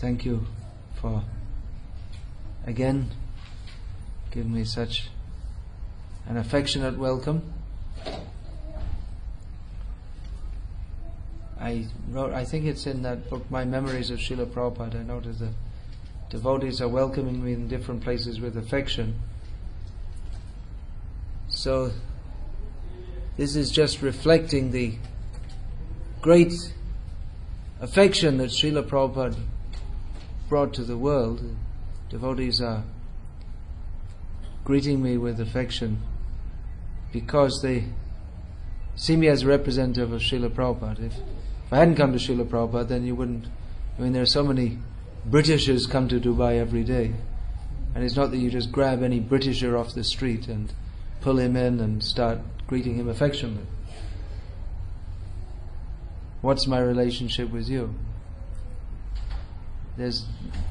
thank you for again giving me such an affectionate welcome. I think it's in that book, My Memories of Srila Prabhupada, I noticed that devotees are welcoming me in different places with affection. So this is just reflecting the great affection that Srila Prabhupada brought to the world. Devotees are greeting me with affection because they see me as a representative of Srila Prabhupada. If I hadn't come to Srila Prabhupada, then you wouldn't. There are so many Britishers come to Dubai every day, and it's not that you just grab any Britisher off the street and pull him in and start greeting him affectionately. What's my relationship with you? There's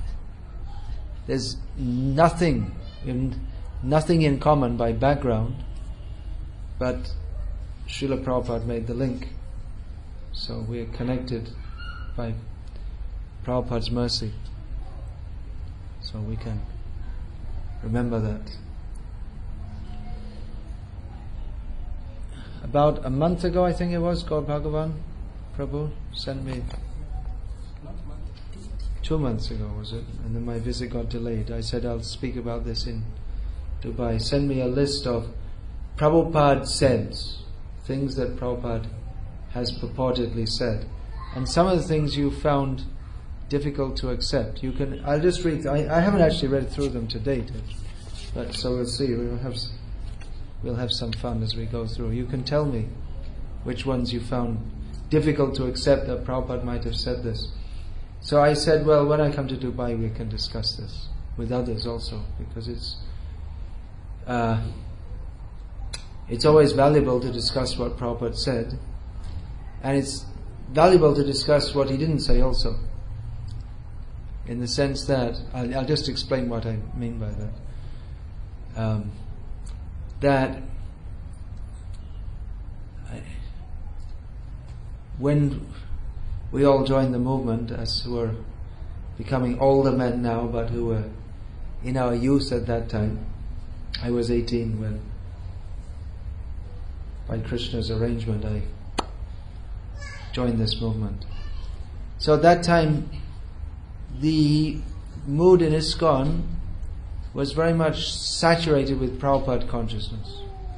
nothing in common by background, but Srila Prabhupada made the link. So we are connected by Prabhupada's mercy. So we can remember that. About a month ago, I think it was, Gaur Bhagavan Prabhu sent me. 2 months ago, was it? And then my visit got delayed. I said I'll speak about this in Dubai. Send me a list of Prabhupada says, things that Prabhupada has purportedly said. And some of the things you found difficult to accept. I'll just read. I haven't actually read through them to date, but so we'll see. We'll have some fun as we go through. You can tell me which ones you found difficult to accept that Prabhupada might have said this. So I said, well, when I come to Dubai, we can discuss this with others also, because it's always valuable to discuss what Prabhupada said, and it's valuable to discuss what he didn't say also, in the sense that, I'll just explain what I mean by that. When we all joined the movement, as who are becoming older men now, but who were in our youth at that time, I was 18 when, by Krishna's arrangement, I joined this movement. So at that time, the mood in ISKCON was very much saturated with Prabhupada consciousness.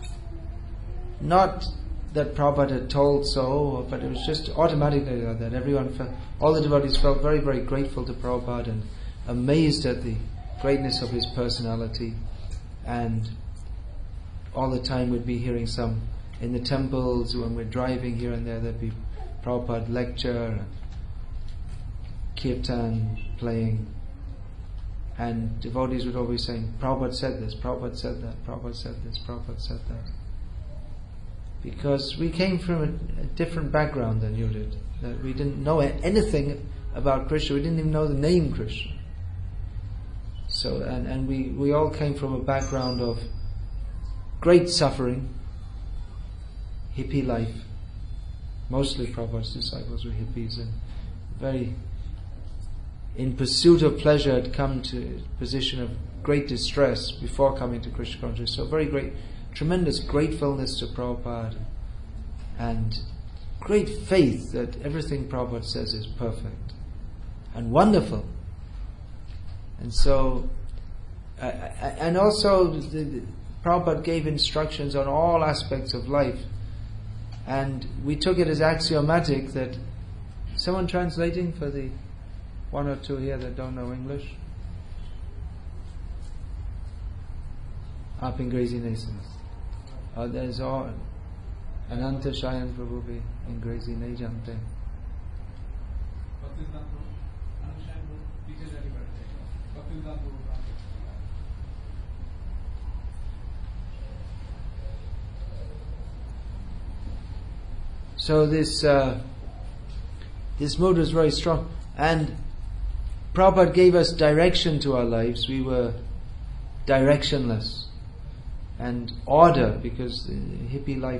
Not that Prabhupada had told so, but it was just automatically like that. All the devotees felt very, very grateful to Prabhupada and amazed at the greatness of his personality, and all the time we'd be hearing some in the temples. When we're driving here and there'd be Prabhupada lecture, kirtan playing, and devotees would always say, Prabhupada said this, Prabhupada said that, Prabhupada said this, Prabhupada said that. Because we came from a different background than you did. That we didn't know anything about Krishna, we didn't even know the name Krishna. So, and we all came from a background of great suffering, hippie life. Mostly Prabhupada's disciples were hippies, and very in pursuit of pleasure had come to a position of great distress before coming to Krishna consciousness. So very great, tremendous gratefulness to Prabhupada, and great faith that everything Prabhupada says is perfect and wonderful. And so, and also Prabhupada gave instructions on all aspects of life, and we took it as axiomatic that, someone translating for the one or two here that don't know English? Aap Angrezi nahi samajhte. There's all Ananta Shayan Prabhu bhi Angrezi nahi jante. So this mood was very strong, and Prabhupada gave us direction to our lives. We were directionless, and order, because the hippie life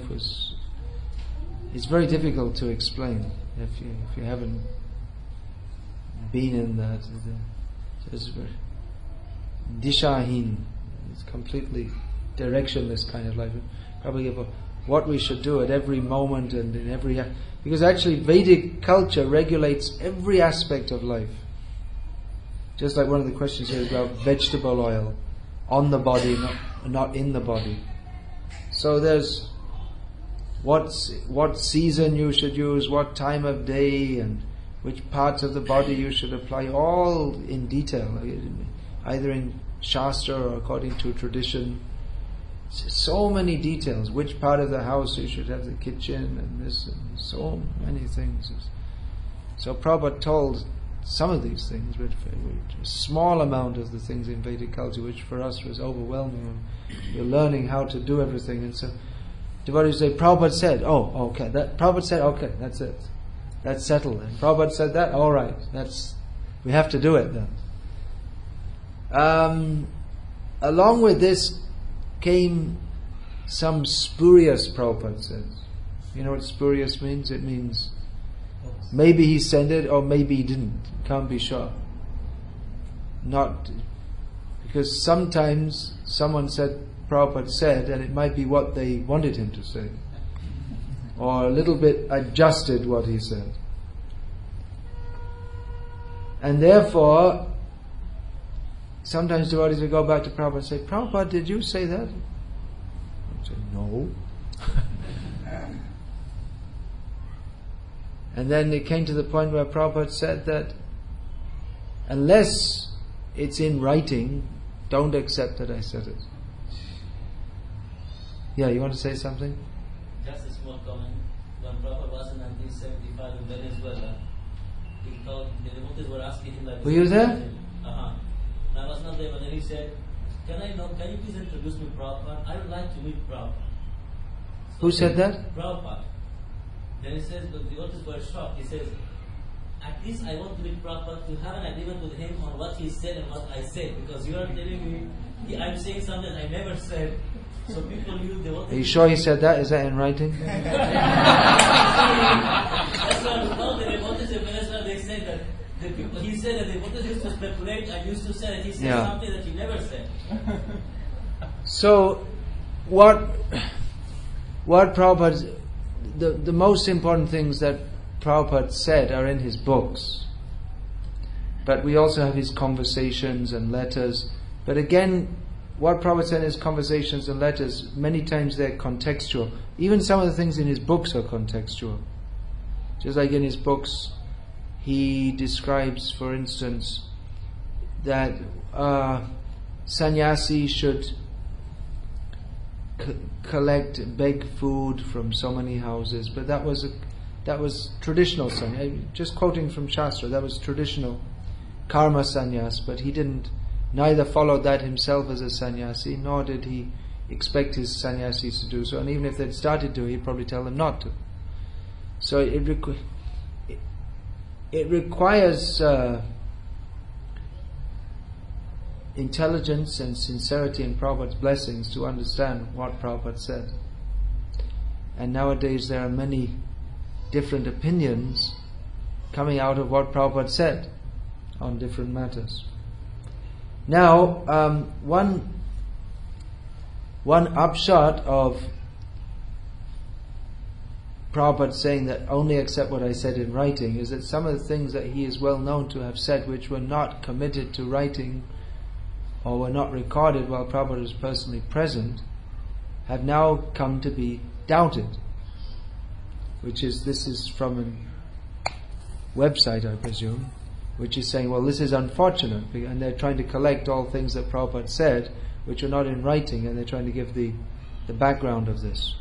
it's very difficult to explain if you haven't been in that. It's dishahin. It's completely directionless kind of life. Probably about what we should do at every moment and in every... Because actually Vedic culture regulates every aspect of life. Just like one of the questions here is about vegetable oil. On the body, not in the body. So there's what season you should use, what time of day, and which parts of the body you should apply, all in detail, either in Shastra or according to tradition. So many details, which part of the house you should have the kitchen, and this, and so many things. So Prabhupada told some of these things, but a small amount of the things in Vedic culture, which for us was overwhelming. We're learning how to do everything, and so devotees say, Prabhupada said, oh, okay, Prabhupada said, okay, that's it. That's settled. And Prabhupada said that, all right, we have to do it then. Along with this came some spurious, Prabhupada says. You know what spurious means? It means maybe he said it or maybe he didn't. Can't be sure. Not because sometimes someone said Prabhupada said, and it might be what they wanted him to say, or a little bit adjusted what he said, and therefore sometimes devotees will go back to Prabhupada and say, Prabhupada, did you say that? I say, no. And then it came to the point where Prabhupada said that unless it's in writing, don't accept that I said it. Yeah, you want to say something? Just a small comment. When Prabhupada was in 1975 in Venezuela, he thought the devotees were asking him like... Were you there? I was not there, but then he said, can you please introduce me Prabhupada? I would like to meet Prabhupada. So who said that? Prabhupada. Then he says, the devotees were shocked. He says, at least I want to meet Prabhupada to have an agreement with him on what he said and what I said, because you are telling me I'm saying something I never said. So people knew they wanted. Are you sure he said that? Is that in writing? That's why all the devotees in Venezuela, they say that he said that the devotees used to speculate and used to say that he said something that he never said. So, what Prabhupada, the most important things that Prabhupada said are in his books. But we also have his conversations and letters. But again, what Prabhupada said in his conversations and letters, many times they're contextual. Even some of the things in his books are contextual. Just like in his books, he describes, for instance, that sannyasi should beg food from so many houses, but that was traditional sannyas. Just quoting from Shastra, that was traditional karma sannyas, but he neither followed that himself as a sannyasi, nor did he expect his sannyasis to do so. And even if they'd started to, he'd probably tell them not to. So it requires intelligence and sincerity in Prabhupada's blessings to understand what Prabhupada said. And nowadays there are many different opinions coming out of what Prabhupada said on different matters. Now, one upshot of Prabhupada saying that only accept what I said in writing is that some of the things that he is well known to have said which were not committed to writing or were not recorded while Prabhupada was personally present have now come to be doubted. This is from a website, I presume, which is saying, well, this is unfortunate, and they're trying to collect all things that Prabhupada said which are not in writing, and they're trying to give the background of this.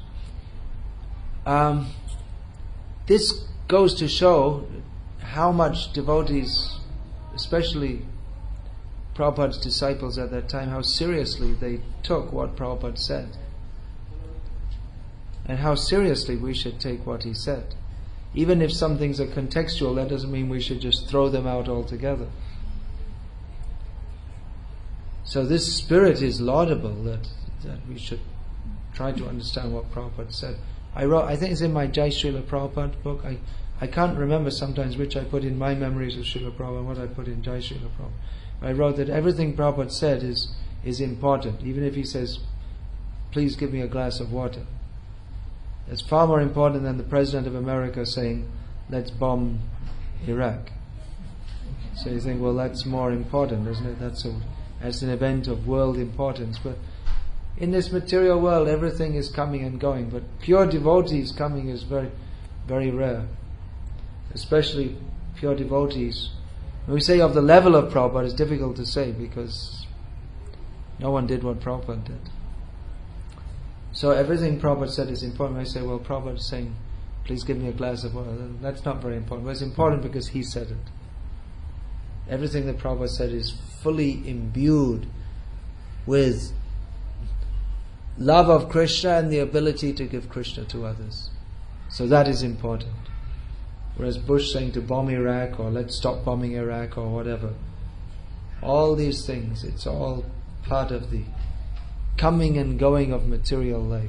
This goes to show how much devotees, especially Prabhupada's disciples at that time, how seriously they took what Prabhupada said, and how seriously we should take what he said. Even if some things are contextual, that doesn't mean we should just throw them out altogether. So this spirit is laudable, that we should try to understand what Prabhupada said. I think it's in my Jai Srila Prabhupada book, I I can't remember sometimes which I put in my memories of Srila Prabhupada and what I put in Jai Srila Prabhupada. I wrote that everything Prabhupada said is important, even if he says, please give me a glass of water. It's far more important than the President of America saying, let's bomb Iraq. So you think, well, that's more important, isn't it? That's an event of world importance. But in this material world, everything is coming and going. But pure devotees coming is very, very rare. Especially pure devotees. When we say of the level of Prabhupada, it's difficult to say because no one did what Prabhupada did. So everything Prabhupada said is important. I say, well, Prabhupada is saying, please give me a glass of water. That's not very important. But it's important because he said it. Everything that Prabhupada said is fully imbued with love of Krishna and the ability to give Krishna to others. So that is important. Whereas Bush saying to bomb Iraq or let's stop bombing Iraq or whatever, all these things, it's all part of the coming and going of material life.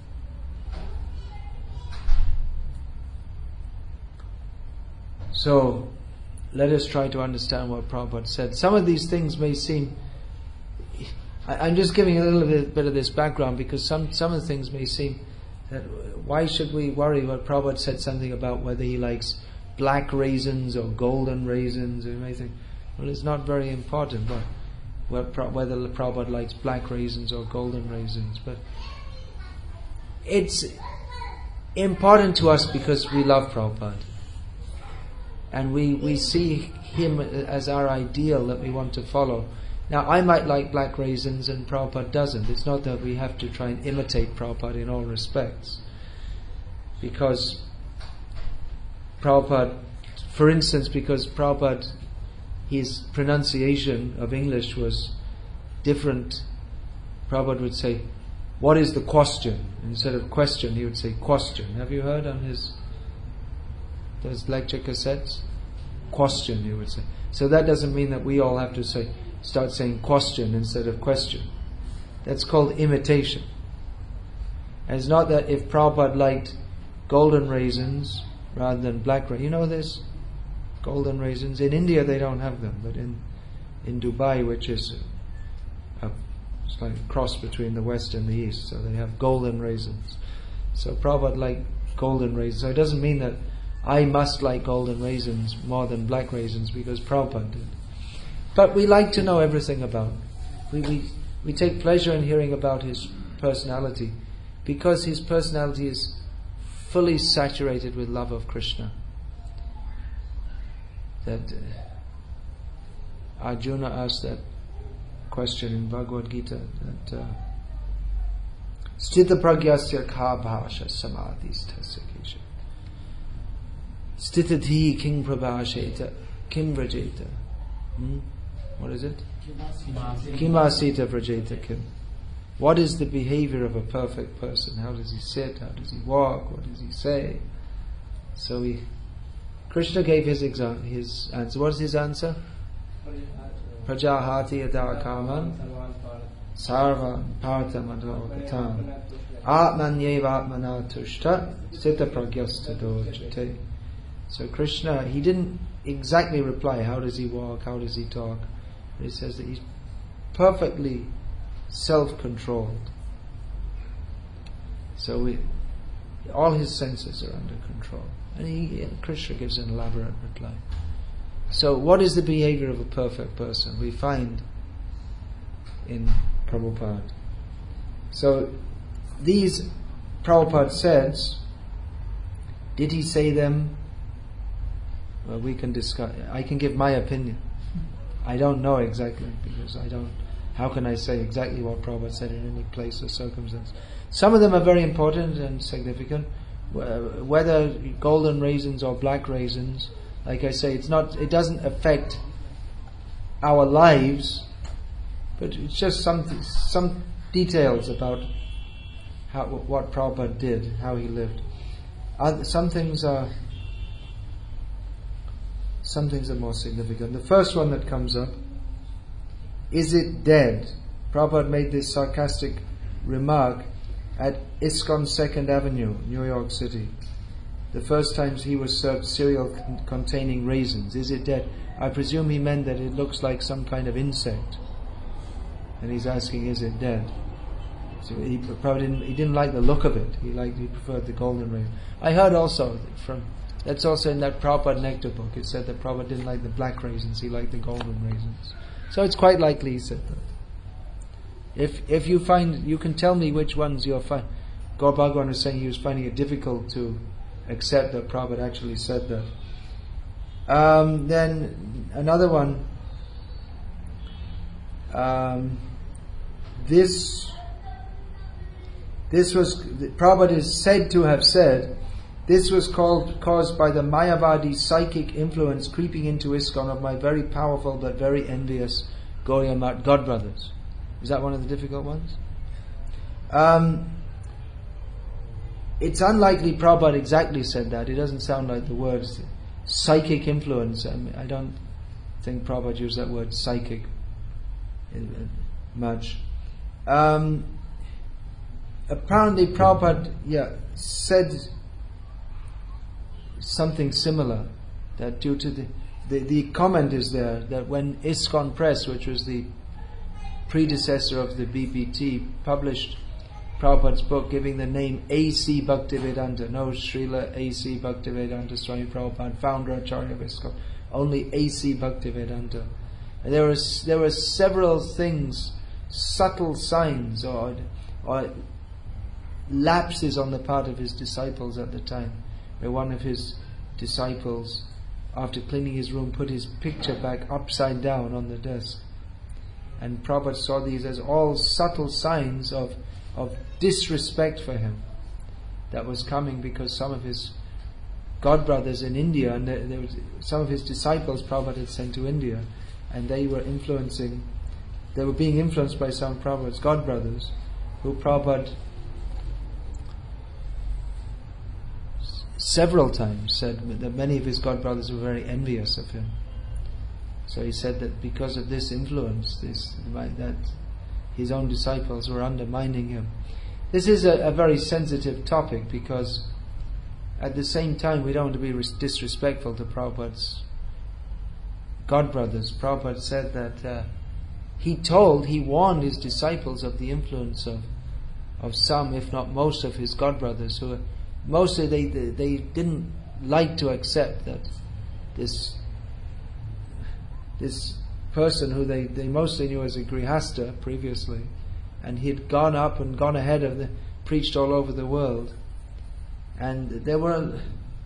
So, let us try to understand what Prabhupada said. Some of these things may seem... I'm just giving a little bit of this background because some of the things may seem that why should we worry what Prabhupada said something about whether he likes black raisins or golden raisins. You may think, well, it's not very important whether Prabhupada likes black raisins or golden raisins, but it's important to us because we love Prabhupada. And we see him as our ideal that we want to follow. Now, I might like black raisins and Prabhupada doesn't. It's not that we have to try and imitate Prabhupada in all respects. Because Prabhupada, for instance, because Prabhupada, his pronunciation of English was different. Prabhupada would say, what is the question? Instead of question, he would say question. Have you heard on those lecture cassettes? Question, he would say. So that doesn't mean that we all have to start saying question instead of question. That's called imitation. And it's not that if Prabhupada liked golden raisins rather than black raisins. You know this? Golden raisins. In India they don't have them, but in Dubai, which is it's like a cross between the West and the East, so they have golden raisins. So Prabhupada liked golden raisins. So it doesn't mean that I must like golden raisins more than black raisins because Prabhupada did. But we like to know everything about him. We take pleasure in hearing about his personality because his personality is fully saturated with love of Krishna. That Arjuna asked that question in Bhagavad Gita that Sthita pragyasya kha bhasha samadhistasya kesha Sthitadhi king prabhasheta kim vrajeta. What is it? Kimasita vrajeta kim. What is the behavior of a perfect person? How does he sit? How does he walk? What does he say? So Krishna gave his answer. What is his answer? Prajahati yada kaman sarva partha madhavatam atmanyeva atmana tushta sthita pragyasta dojate. So Krishna, he didn't exactly reply, how does he walk, how does he talk? But he says that he's perfectly self-controlled. So all his senses are under control. And Krishna gives an elaborate reply. So what is the behavior of a perfect person? We find in Prabhupada. So these Prabhupada says, did he say them? Well, we can discuss. I can give my opinion. I don't know exactly because how can I say exactly what Prabhupada said in any place or circumstance? Some of them are very important and significant. Whether golden raisins or black raisins, like I say, it doesn't affect our lives, but it's just some details about what Prabhupada did, how he lived. Some things are more significant. The first one that comes up, is it dead? Prabhupada made this sarcastic remark at ISKCON 2nd Avenue, New York City. the first times he was served cereal containing raisins. Is it dead? I presume he meant that it looks like some kind of insect. And he's asking, is it dead? So he didn't like the look of it. He preferred the golden raisin. I heard also that's also in that Prabhupada Nectar book. It said that Prabhupada didn't like the black raisins, he liked the golden raisins. So it's quite likely he said that. If you find, you can tell me which ones you're finding. Gaur Bhagwan was saying he was finding it difficult to accept that Prabhupada actually said that. Then another one. This was, Prabhupada is said to have said, this was caused by the Mayavadi psychic influence creeping into ISKCON of my very powerful but very envious Gauriya Math godbrothers. Is that one of the difficult ones? It's unlikely Prabhupada exactly said that. It doesn't sound like the words psychic influence. I don't think Prabhupada used that word psychic much. Apparently Prabhupada said something similar, that due to the comment is there that when ISKCON Press, which was the predecessor of the BBT, published Prabhupada's book giving the name A.C. Bhaktivedanta, no Srila A.C. Bhaktivedanta Swami Prabhupada, founder Acharya of ISKCON, only A.C. Bhaktivedanta. And there were several things, subtle signs or lapses on the part of his disciples at the time, where one of his disciples, after cleaning his room, put his picture back upside down on the desk. And Prabhupada saw these as all subtle signs of disrespect for him that was coming, because some of his godbrothers in India, and there was some of his disciples Prabhupada had sent to India, and they were being influenced by some of Prabhupada's godbrothers, who Prabhupada several times said that many of his godbrothers were very envious of him. So he said that because of this influence, that his own disciples were undermining him. This is a very sensitive topic, because at the same time we don't want to be disrespectful to Prabhupada's godbrothers. Prabhupada said that he warned his disciples of the influence of some, if not most, of his godbrothers, who mostly they didn't like to accept that this person who they mostly knew as a Grihasta previously, and he had gone up and gone ahead of preached all over the world, and there were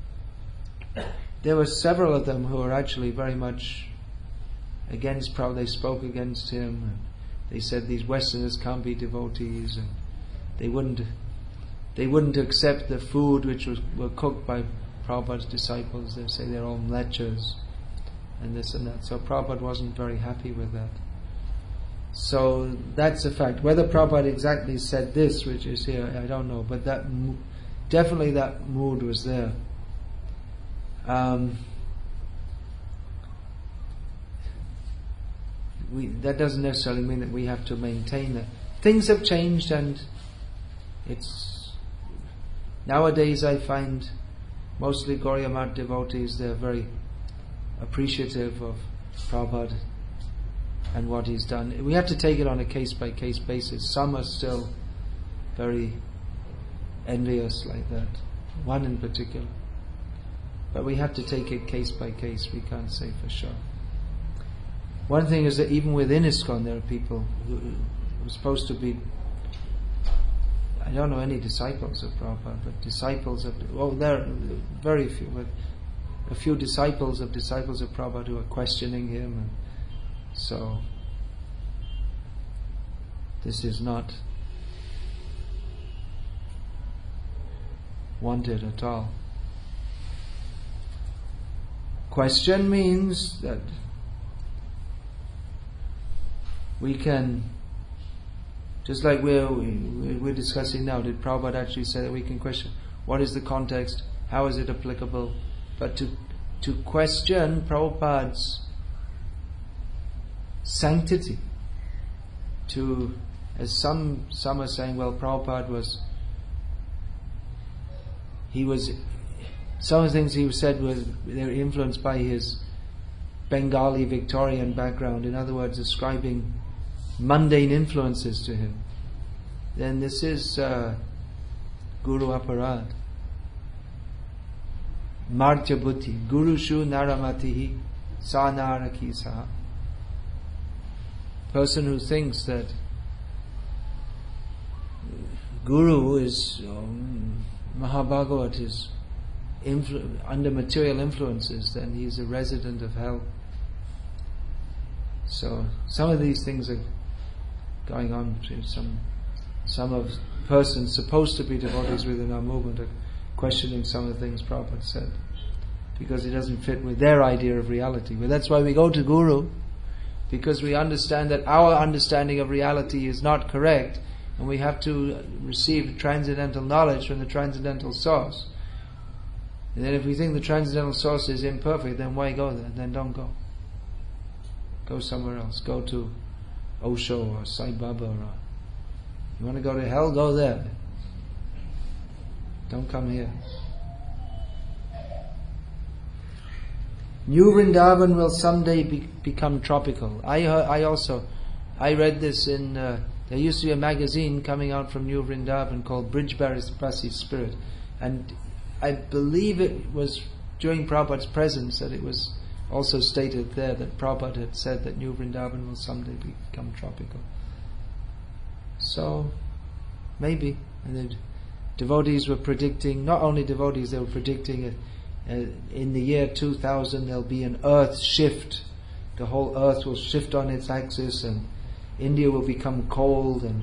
several of them who were actually very much against Prabhupada. They spoke against him, and they said these Westerners can't be devotees, and they wouldn't accept the food which were cooked by Prabhupada's disciples. They say they're all mlechas and this and that. So Prabhupada wasn't very happy with that. So that's a fact. Whether Prabhupada exactly said this, which is here, I don't know, but definitely that mood was there. That doesn't necessarily mean that we have to maintain that. Things have changed, and nowadays I find mostly Gauriya Math devotees, they're very appreciative of Prabhupada and what he's done. We have to take it on a case-by-case basis. Some are still very envious like that, one in particular. But we have to take it case by case, we can't say for sure. One thing is that even within ISKCON there are people who are supposed to be, I don't know any disciples of Prabhupada, but disciples of, there are very few, but a few disciples of Prabhupada who are questioning him, and so this is not wanted at all. Question means that we can, just like we're discussing now, did Prabhupada actually say that we can question what is the context, how is it applicable? But to question Prabhupada's sanctity, as some are saying, well, Prabhupada was Some of the things he said they were influenced by his Bengali Victorian background, in other words, ascribing mundane influences to him, then this is Guru Aparad. Martya Buddhi, Guru Shu Naramatihi Sa Naraki Saha. Person who thinks that Guru is Mahabhagavat is under material influences, then he is a resident of hell. So some of these things are going on between some of persons supposed to be devotees within our movement are questioning some of the things Prabhupada said, because it doesn't fit with their idea of reality. But that's why we go to Guru, because we understand that our understanding of reality is not correct, and we have to receive transcendental knowledge from the transcendental source. And then if we think the transcendental source is imperfect, then why go there? Then don't go. Go somewhere else. Go to Osho or Sai Baba. Or you want to go to hell? Go there. Don't come here. New Vrindavan will someday become tropical. I read this in, there used to be a magazine coming out from New Vrindavan called Brijbasi Spirit, and I believe it was during Prabhupada's presence that it was also stated there that Prabhupada had said that New Vrindavan will someday become tropical. So, maybe. And the devotees were predicting, not only devotees, they were predicting in the year 2000 there'll be an earth shift. The whole earth will shift on its axis and India will become cold, and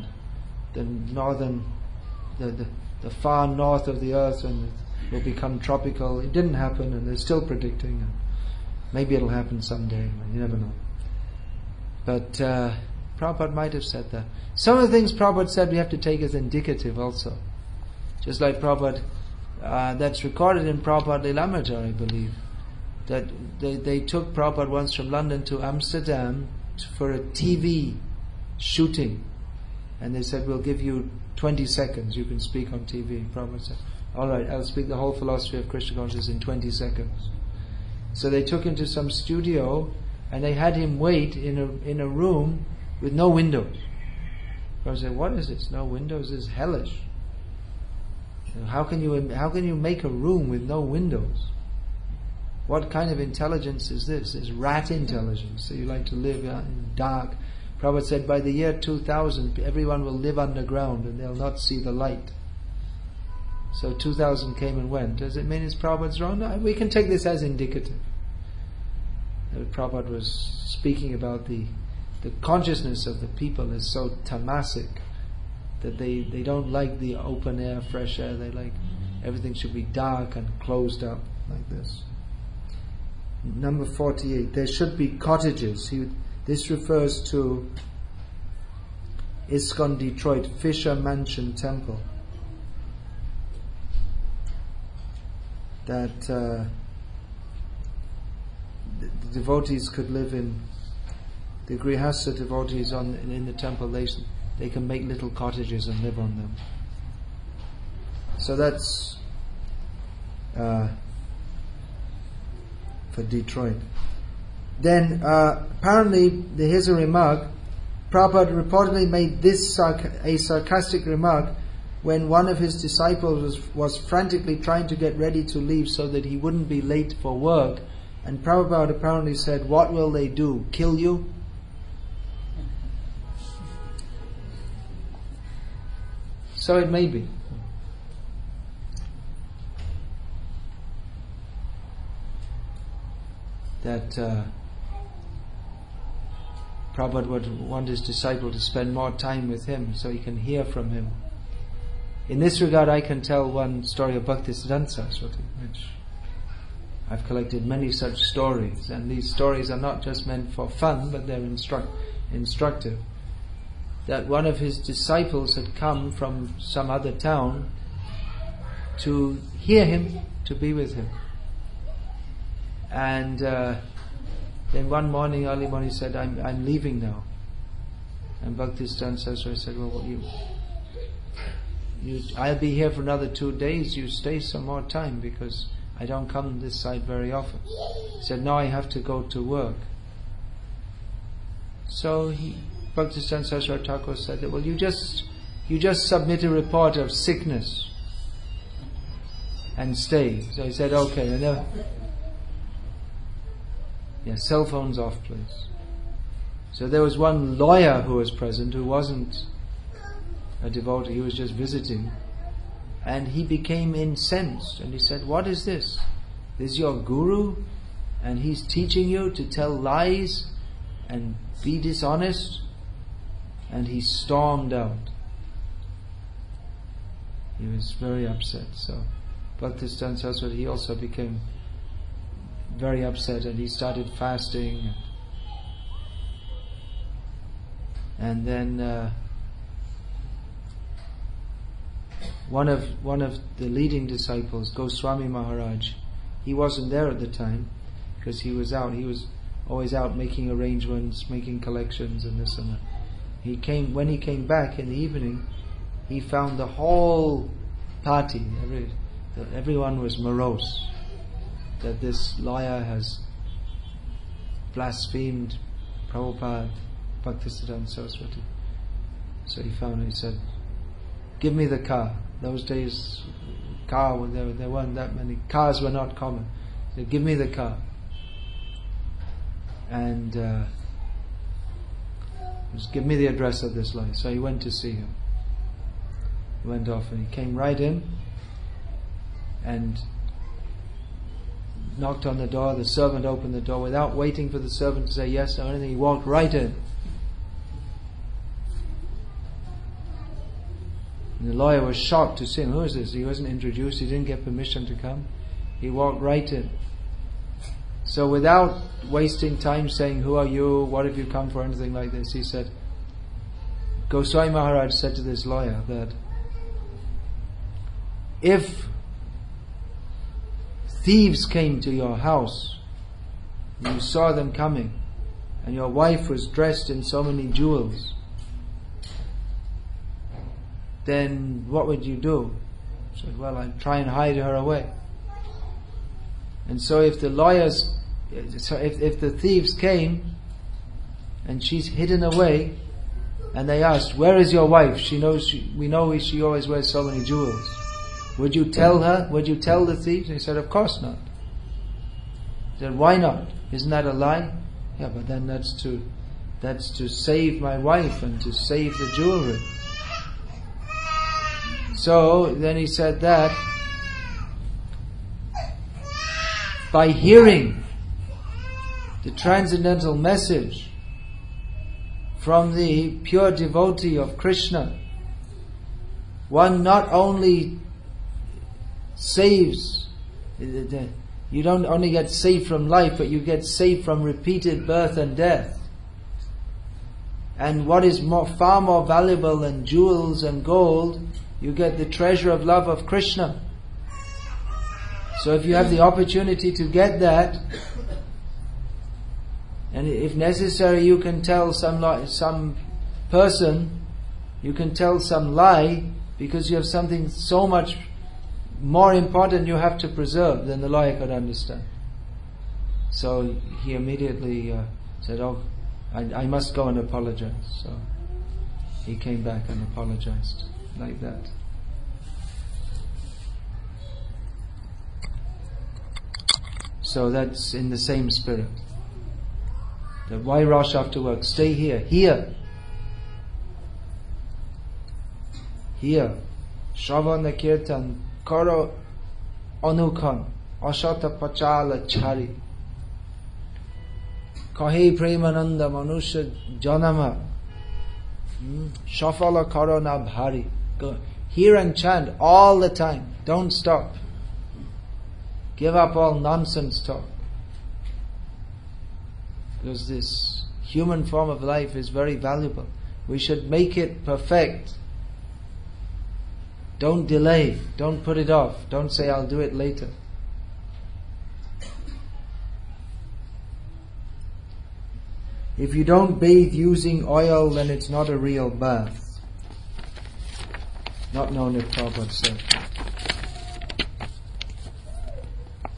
the far north of the earth will become tropical. It didn't happen, and they're still predicting. And maybe it'll happen someday. You never know. But Prabhupada might have said that. Some of the things Prabhupada said we have to take as indicative also. Just like Prabhupada, that's recorded in Prabhupada Lilamrita, I believe, that they took Prabhupada once from London to Amsterdam for a TV shooting, and they said, we'll give you 20 seconds, you can speak on TV. Prabhupada said, alright, I'll speak the whole philosophy of Krishna consciousness in 20 seconds. So they took him to some studio and they had him wait in a room with no windows. Prabhupada said, what is this? No windows? This is hellish. How can you make a room with no windows? What kind of intelligence is this? It's rat intelligence. So you like to live in dark. Prabhupada said by the year 2000 everyone will live underground and they'll not see the light. So 2000 came and went. Does it mean it's Prabhupada's wrong? No, we can take this as indicative. Prabhupada was speaking about the consciousness of the people is so tamasic that they don't like the open air, fresh air. They like everything should be dark and closed up like this. Number 48. There should be cottages. This refers to ISKCON Detroit Fisher Mansion Temple. That the devotees could live in, the Grihastha devotees in the temple, they can make little cottages and live on them. So that's for Detroit. Then apparently here's a remark. Prabhupada reportedly made this a sarcastic remark when one of his disciples was frantically trying to get ready to leave so that he wouldn't be late for work, and Prabhupada apparently said, what will they do? Kill you? So it may be. That Prabhupada would want his disciple to spend more time with him so he can hear from him. In this regard, I can tell one story of Bhaktisiddhanta Saraswati, which I've collected many such stories, and these stories are not just meant for fun, but they're instructive. That one of his disciples had come from some other town to hear him, to be with him. And then one morning, early morning, he said, I'm leaving now. And Bhaktisiddhanta Saraswati said, well, I'll be here for another 2 days, you stay some more time, because I don't come this side very often. He said, no, I have to go to work. So Bhaktisiddhanta Saraswati Thakur said that, well, you just submit a report of sickness and stay. So he said, okay. And cell phones off, please. So there was one lawyer who was present who wasn't a devotee, he was just visiting. And he became incensed and he said, what is this? This is your guru and he's teaching you to tell lies and be dishonest? And he stormed out. He was very upset. So Bhaktisiddhanta Saraswati, he also became very upset and he started fasting. And then one of the leading disciples, Goswami Maharaj, he wasn't there at the time because he was out. He was always out making arrangements, making collections and this and that. When he came back in the evening, he found the whole party, everyone was morose that this liar has blasphemed Prabhupada, Bhaktisiddhanta Saraswati. So he said, give me the car. Those days, there weren't that many. Cars were not common. He said, give me the car. And just give me the address of this liar. So he went to see him. He went off and he came right in and knocked on the door. The servant opened the door without waiting for the servant to say yes or anything. He walked right in. And the lawyer was shocked to see him. Who is this? He wasn't introduced. He didn't get permission to come. He walked right in. So without wasting time saying, who are you? What have you come for? Anything like this, he said, Goswami Maharaj said to this lawyer that if thieves came to your house, and you saw them coming, and your wife was dressed in so many jewels, then what would you do? He said, well, I'd try and hide her away. And so if the thieves came and she's hidden away, and they asked, where is your wife? We know she always wears so many jewels. Would you tell her? Would you tell the thieves? And he said, of course not. He said, why not? Isn't that a lie? Yeah, but then that's to save my wife and to save the jewelry. So then he said that by hearing the transcendental message from the pure devotee of Krishna, one not only saves, you don't only get saved from life, but you get saved from repeated birth and death. And what is far more valuable than jewels and gold, you get the treasure of love of Krishna. So if you have the opportunity to get that, and if necessary you can tell some person, you can tell some lie, because you have something so much more important you have to preserve than the lawyer could understand. So he immediately said, I must go and apologize. So he came back and apologized like that. So that's in the same spirit. That why rush after work? Stay here. Here. Shravana Kirtan Karo Anukhan Ashata Pachala Chari Kahe Premananda Manusha Janama Shafala Karana Bhari. Go. Hear and chant all the time. Don't stop. Give up all nonsense talk. Because this human form of life is very valuable. We should make it perfect. Don't delay. Don't put it off. Don't say, I'll do it later. If you don't bathe using oil, then it's not a real bath. Not known if Prabhupada said.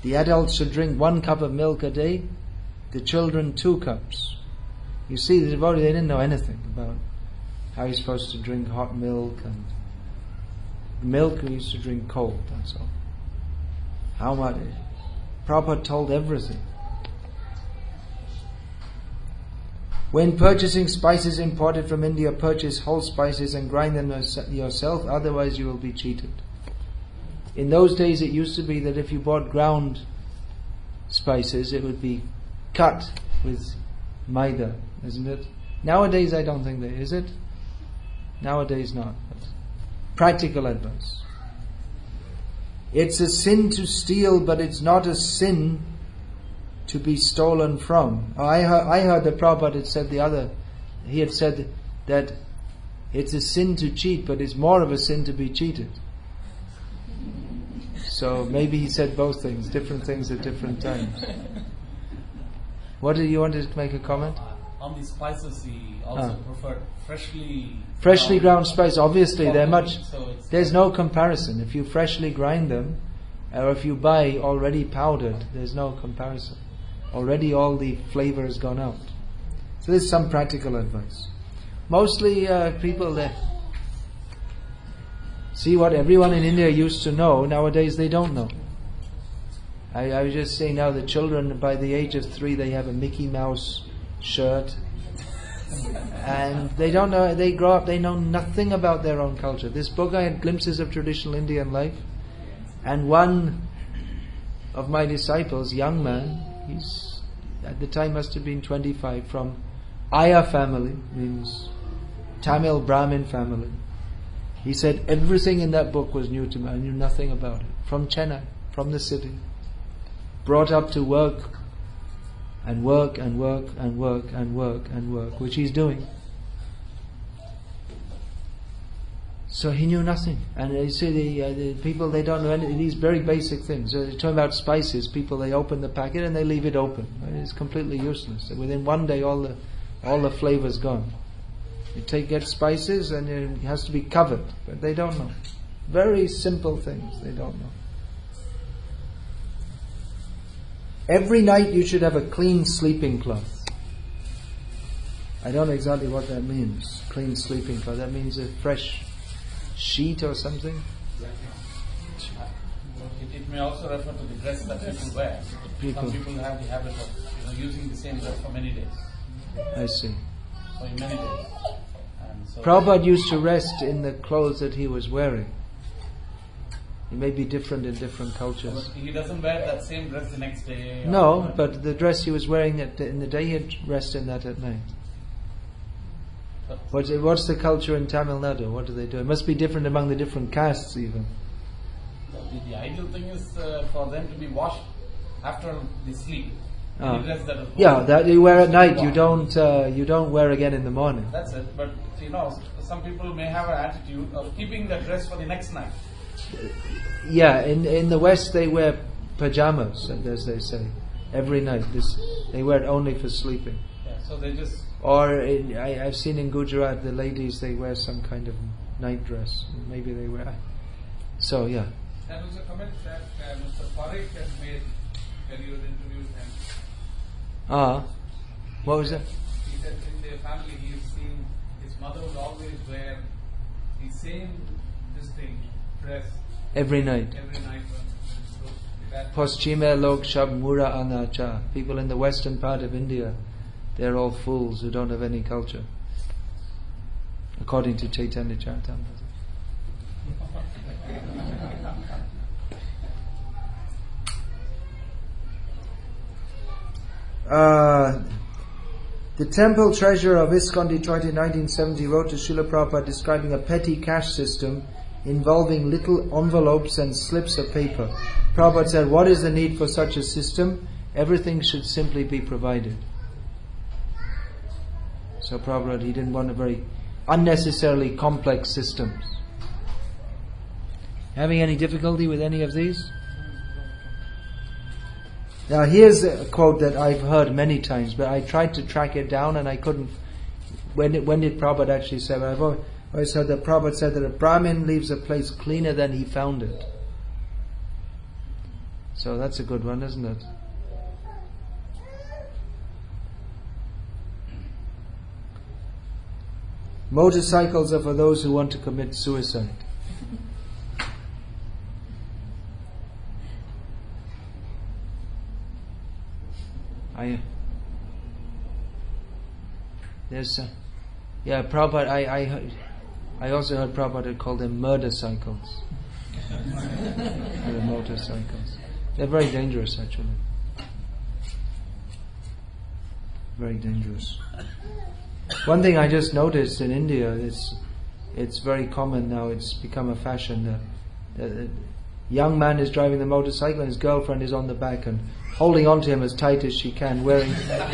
The adults should drink 1 cup of milk a day, the children 2 cups. You see, the devotee, they didn't know anything about how you're supposed to drink hot milk, and milk we used to drink cold, that's all. How much? Prabhupada told everything. When purchasing spices imported from India, purchase whole spices and grind them yourself, otherwise you will be cheated. In those days it used to be that if you bought ground spices, it would be cut with maida, isn't it? Nowadays I don't think there is it. Nowadays not. But practical advice. It's a sin to steal, but it's not a sin to be stolen from. I heard that Prabhupada had said he had said that it's a sin to cheat, but it's more of a sin to be cheated. So maybe he said both things, different things at different times. What did you want to make a comment? On the spices, he also preferred freshly ground spice. Obviously, there's no comparison. If you freshly grind them, or if you buy already powdered, there's no comparison. Already all the flavor has gone out. So there's some practical advice. Mostly people that see what everyone in India used to know, nowadays they don't know. I was just saying now the children by the age of 3 they have a Mickey Mouse shirt and they don't know, they grow up, they know nothing about their own culture. This book I had glimpses of traditional Indian life, and one of my disciples, young man, he's at the time must have been 25, from Aya family, means Tamil Brahmin family. He said everything in that book was new to me. I knew nothing about it. From Chennai, from the city. Brought up to work and work and work and work and work and work, which he's doing. So he knew nothing. And you see the people, they don't know any, these very basic things. They're talking about spices. People, they open the packet and they leave it open. It's completely useless. Within one day all the flavor's gone. You get spices and it has to be covered, but they don't know. Very simple things they don't know. Every night you should have a clean sleeping cloth. I don't know exactly what that means, clean sleeping cloth. That means a fresh sheet or something? It may also refer to the dress that people wear. Some people have the habit of using the same dress for many days. I see. For many days. So Prabhupada used to rest in the clothes that he was wearing. It may be different in different cultures. He doesn't wear that same dress the next day? No, but the dress he was wearing in the day, he'd rest in that at night. What's the culture in Tamil Nadu? What do they do? It must be different among the different castes even. The ideal thing is for them to be washed after they sleep. That you wear at night. You don't wear again in the morning. That's it. But some people may have an attitude of keeping the dress for the next night. Yeah, in the West they wear pajamas, as they say, every night. They wear it only for sleeping. Yeah, so they just. Or I've seen in Gujarat the ladies, they wear some kind of night dress. Maybe they wear. So yeah. There was a comment that Mr. Parekh had made when you interviewed him. What was that? He said in their family he's seen his mother would always wear the same dress every night. Paschime log shab mura anacha. People in the western part of India, they're all fools who don't have any culture, according to Chaitanya Charitamrita. The temple treasurer of ISKCON Detroit in 1970 wrote to Srila Prabhupada describing a petty cash system involving little envelopes and slips of paper. Prabhupada said, what is the need for such a system? Everything should simply be provided. So Prabhupada, he didn't want a very unnecessarily complex systems. Having any difficulty with any of these? Now here's a quote that I've heard many times, but I tried to track it down and I couldn't. When did Prabhupada actually say it? I've always heard that Prabhupada said that a Brahmin leaves a place cleaner than he found it. So that's a good one, isn't it? Motorcycles are for those who want to commit suicide. Prabhupada, I also heard Prabhupada call them murder cycles. The motorcycles. They're very dangerous, actually. Very dangerous. One thing I just noticed in India, it's very common now, it's become a fashion. The young man is driving the motorcycle and his girlfriend is on the back and holding on to him as tight as she can, wearing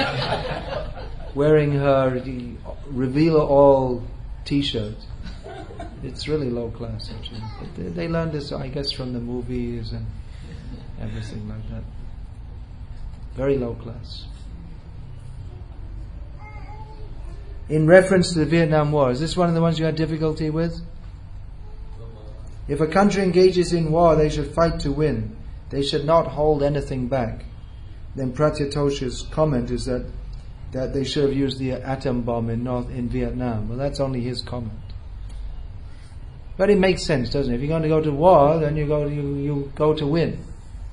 her reveal all t-shirt. It's really low class, actually. But they learned this, I guess, from the movies and everything like that. Very low class. In reference to the Vietnam War, is this one of the ones you had difficulty with? If a country engages in war, they should fight to win. They should not hold anything back. Then Pratyatosha's comment is that they should have used the atom bomb in Vietnam. Well, that's only his comment. But it makes sense, doesn't it? If you're going to go to war, then you go to win.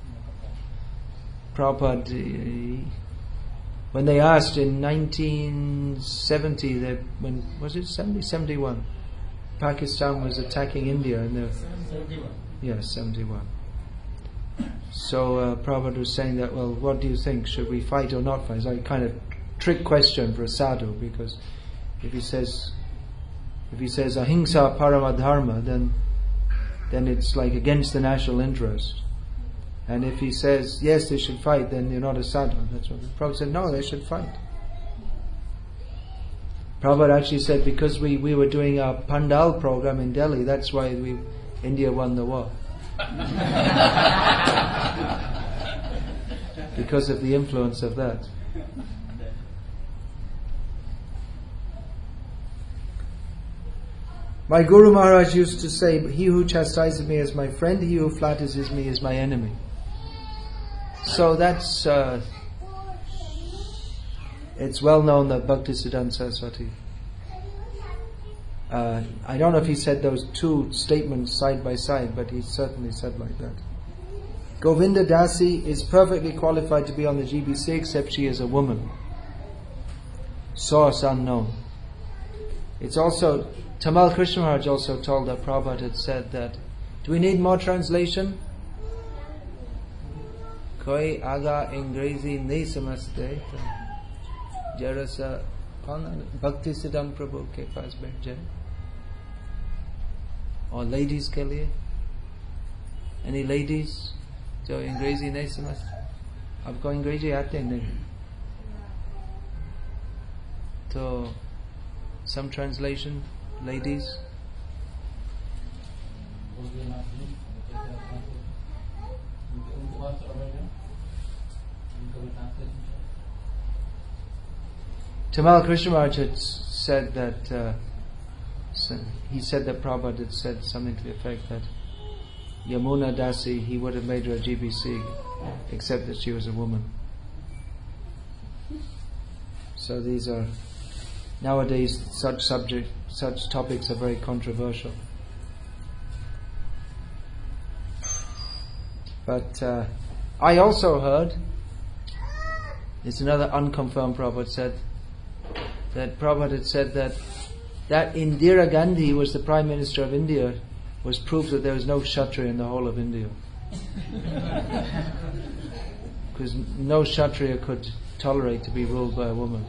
Prabhupada, when they asked in 1970, when was it 71? Pakistan was attacking India, and 71. Yes, 71. So Prabhupada was saying that, well, what do you think? Should we fight or not fight? It's like a kind of trick question for a sadhu, because if he says ahimsa paramadharma, then it's like against the national interest. And if he says yes, they should fight, then you're not a sadhu. That's what the Prabhupada said. No, they should fight. Prabhupada actually said because we were doing our Pandal program in Delhi, that's why India won the war. Because of the influence of that. My Guru Maharaj used to say, he who chastises me is my friend, he who flatters me is my enemy. So that's, it's well known that Bhaktisiddhanta Saraswati, I don't know if he said those two statements side by side, but he certainly said like that. Govinda Dasi is perfectly qualified to be on the GBC except she is a woman. Source unknown. It's also, Tamal Krishna Maharaj also told that Prabhupada had said that, do we need more translation? Koi aga Angrezi nahi samajhte, jara sa Bhaktisiddhanta Prabhu ke paas baith jaye. Or ladies ke liye? Any ladies? जो अंग्रेजी नहीं समझ, आपको अंग्रेजी आते नहीं, तो some translation, ladies. Tamal Krishna Maharaj had said that he said that Prabhupada had said something to the effect that Yamuna Dasi, he would have made her a GBC, except that she was a woman. So these are, nowadays such topics are very controversial. But I also heard, it's another unconfirmed Prabhupada said, that Prabhupada had said that Indira Gandhi was the Prime Minister of India was proof that there was no Kshatriya in the whole of India. Because no Kshatriya could tolerate to be ruled by a woman.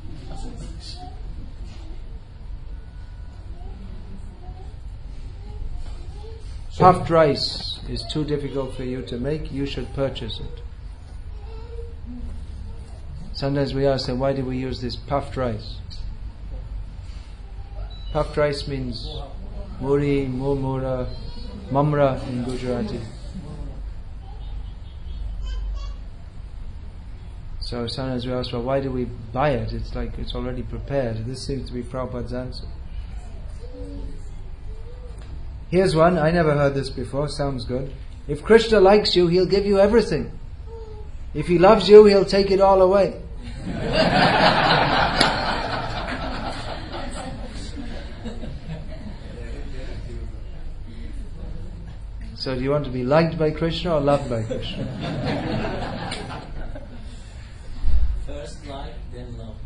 Puffed rice is too difficult for you to make, you should purchase it. Sometimes we ask them, why do we use this puffed rice? Puffed rice means muri, murmura, mamra in Gujarati. So sometimes we ask, well, why do we buy it? It's like it's already prepared. This seems to be Prabhupada's answer. Here's one, I never heard this before, sounds good. If Krishna likes you, he'll give you everything. If he loves you, he'll take it all away. So do you want to be liked by Krishna or loved by Krishna? First like, then love.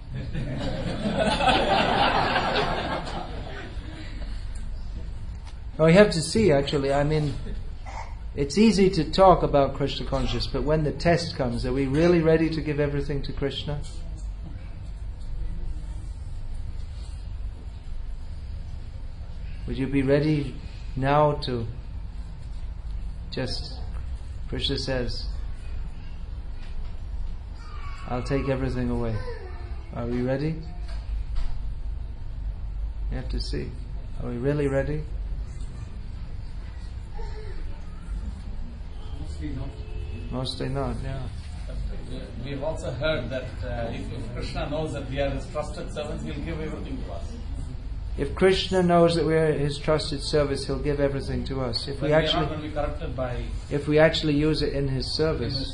Now we have to see, actually, I mean, it's easy to talk about Krishna consciousness, but when the test comes, are we really ready to give everything to Krishna? Would you be ready now to just, Krishna says, I'll take everything away. Are we ready? You have to see. Are we really ready? Mostly not, yeah. We've also heard that if Krishna knows that we are his trusted servants, he'll give everything to us. If Krishna knows that we are his trusted service, he'll give everything to us. If we actually, are not going to be corrupted by, if we actually use it in his service.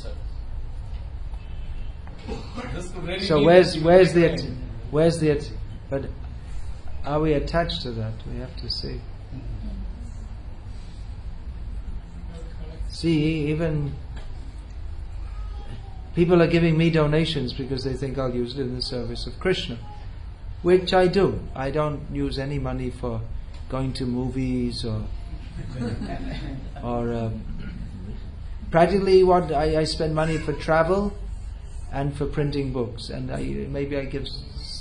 This could really So where's the but are we attached to that? We have to see. See, even people are giving me donations because they think I'll use it in the service of Krishna, which I do. I don't use any money for going to movies or practically what I spend money for travel and for printing books, and maybe I give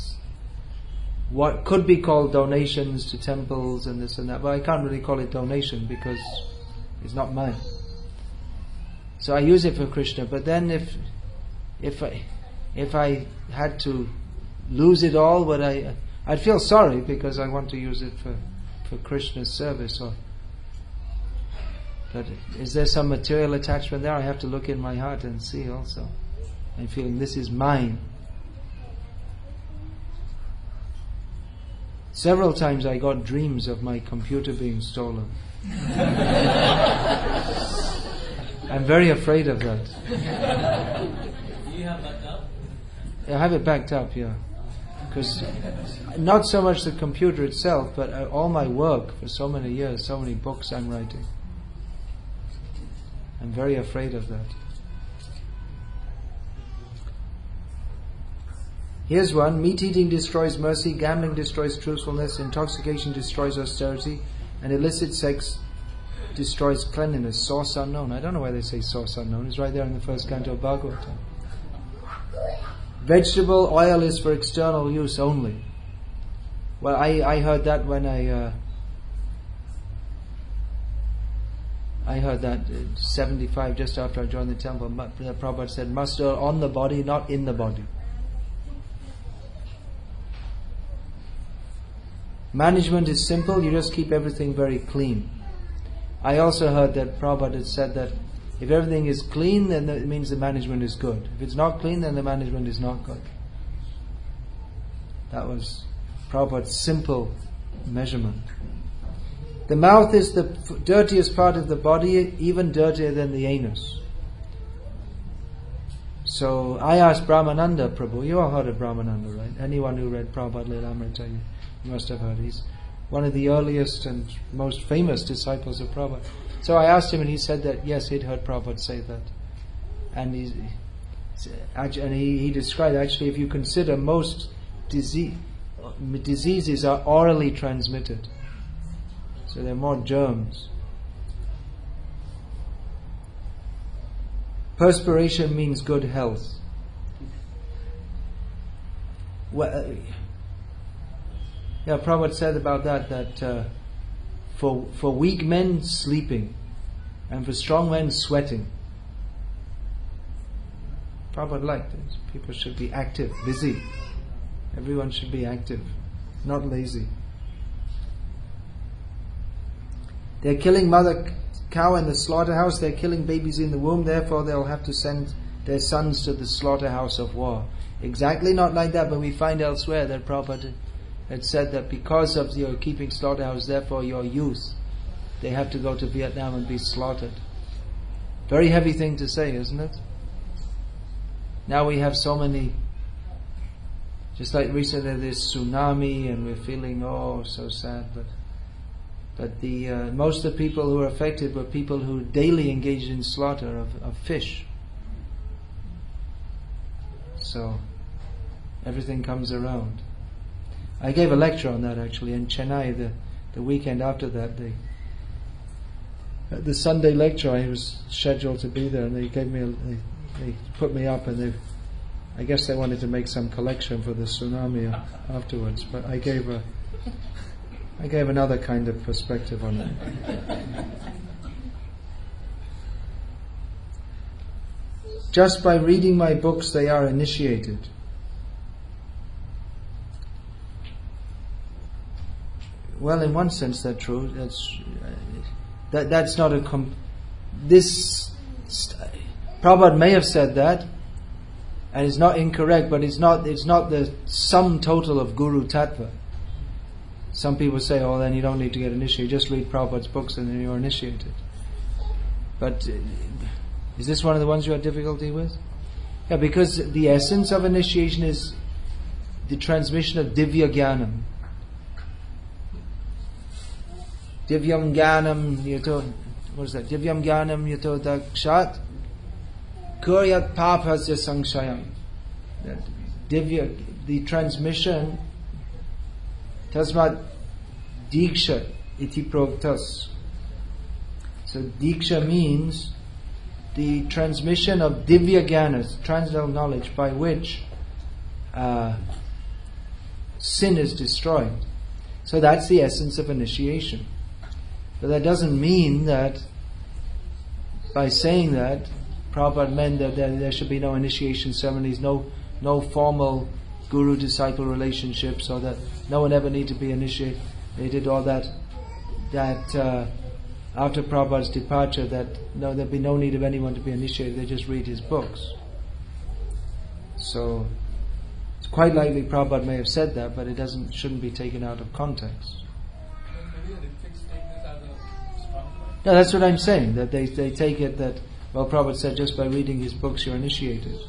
what could be called donations to temples and this and that, but I can't really call it donation because it's not mine. So I use it for Krishna. But then if I had to lose it all, would I'd feel sorry because I want to use it for Krishna's service. But is there some material attachment there? I have to look in my heart and see also. I'm feeling this is mine. Several times I got dreams of my computer being stolen. I'm very afraid of that. Do you have backup? I have it backed up, yeah. Because not so much the computer itself, but all my work for so many years, so many books I'm writing. I'm very afraid of that. Here's one. Meat eating destroys mercy, gambling destroys truthfulness, intoxication destroys austerity, and illicit sex destroys cleanliness. Source unknown. I don't know why they say source unknown. It's right there in the first canto of Bhagavatam. Vegetable oil is for external use only. Well, I heard that when I heard that 75, just after I joined the temple. Prabhupada said, must oil on the body, not in the body. Management is simple, you just keep everything very clean. I also heard that Prabhupada had said that if everything is clean, then it means the management is good. If it's not clean, then the management is not good. That was Prabhupada's simple measurement. The mouth is the dirtiest part of the body, even dirtier than the anus. So I asked Brahmananda Prabhu, you all heard of Brahmananda, right? Anyone who read Prabhupada Lilamrita, you must have heard. He's one of the earliest and most famous disciples of Prabhupada. So I asked him, and he said that yes, he'd heard Prabhupada say that. And he described, actually, if you consider most diseases are orally transmitted. So there are more germs. Perspiration means good health. Well, yeah, Prabhupada said about that for weak men, sleeping, and for strong men, sweating. Prabhupada liked it. People should be active, busy. Everyone should be active, not lazy. They're killing mother cow in the slaughterhouse, they're killing babies in the womb, therefore they'll have to send their sons to the slaughterhouse of war. Exactly not like that, but we find elsewhere that Prabhupada had said that because of your keeping slaughterhouse, therefore your youth, they have to go to Vietnam and be slaughtered. Very heavy thing to say, isn't it? Now we have so many, just like recently this tsunami, and we're feeling so sad. But the most of the people who were affected were people who daily engaged in slaughter of fish. So everything comes around. I gave a lecture on that actually in Chennai the weekend after that. The Sunday lecture, I was scheduled to be there, and they gave me they put me up, and I guess they wanted to make some collection for the tsunami afterwards. But I gave another kind of perspective on it. Just by reading my books, they are initiated. Well, in one sense, that's true. That's not a Prabhupada may have said that, and it's not incorrect, but it's not the sum total of Guru Tattva. Some people say, then you don't need to get initiated, just read Prabhupada's books and then you're initiated. But is this one of the ones you have difficulty with? Yeah, because the essence of initiation is the transmission of Divya Jnanam. Divyam Jnanam Yato, what is that? Divyam Jnanam Yato Dakshat Kuryat Papasya Sangshayam. Divya, the transmission, Tasmat Diksha iti Provtas. So Diksha means the transmission of Divya Jnanas, transcendental knowledge, by which sin is destroyed. So that's the essence of initiation. But that doesn't mean that by saying that, Prabhupada meant that there should be no initiation ceremonies, no formal guru-disciple relationships, or that no one ever need to be initiated, or that after Prabhupada's departure, there'd be no need of anyone to be initiated, they just read his books. So it's quite likely Prabhupada may have said that, but it shouldn't be taken out of context. No, that's what I'm saying, that they take it that, Prabhupada said just by reading his books you're initiated.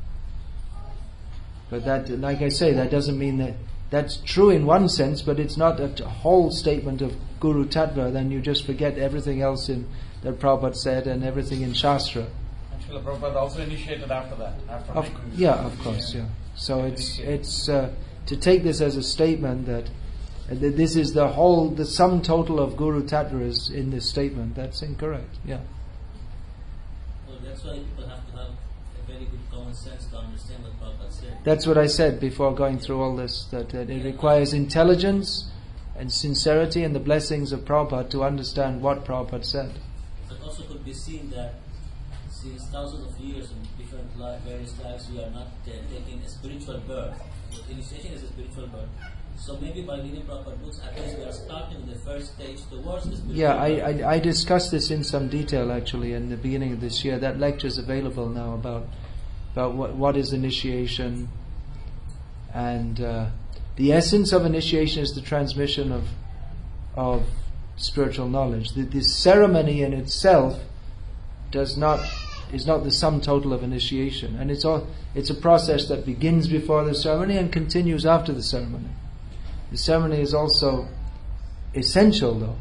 But that, like I say, that doesn't mean that's true in one sense, but it's not a whole statement of Guru Tattva, then you just forget everything else that Prabhupada said and everything in Shastra. Actually, Prabhupada also initiated after that. Of course. So it's to take this as a statement that this is the sum total of Guru Tattva is in this statement. That's incorrect. Yeah. Well, that's why people have to have a very good common sense to understand what Prabhupada said. That's what I said before going through all this, that it requires intelligence and sincerity and the blessings of Prabhupada to understand what Prabhupada said. But also could be seen that since thousands of years in different various lives, we are not taking a spiritual birth. Initiation is a spiritual birth. So maybe by reading Prabhupada books, at least we are starting the first stage towards the spiritual birth. I discussed this in some detail actually in the beginning of this year. That lecture is available now about what is initiation, and the essence of initiation is the transmission of spiritual knowledge. The ceremony in itself is not the sum total of initiation, and it's a process that begins before the ceremony and continues after the ceremony. The ceremony is also essential, though.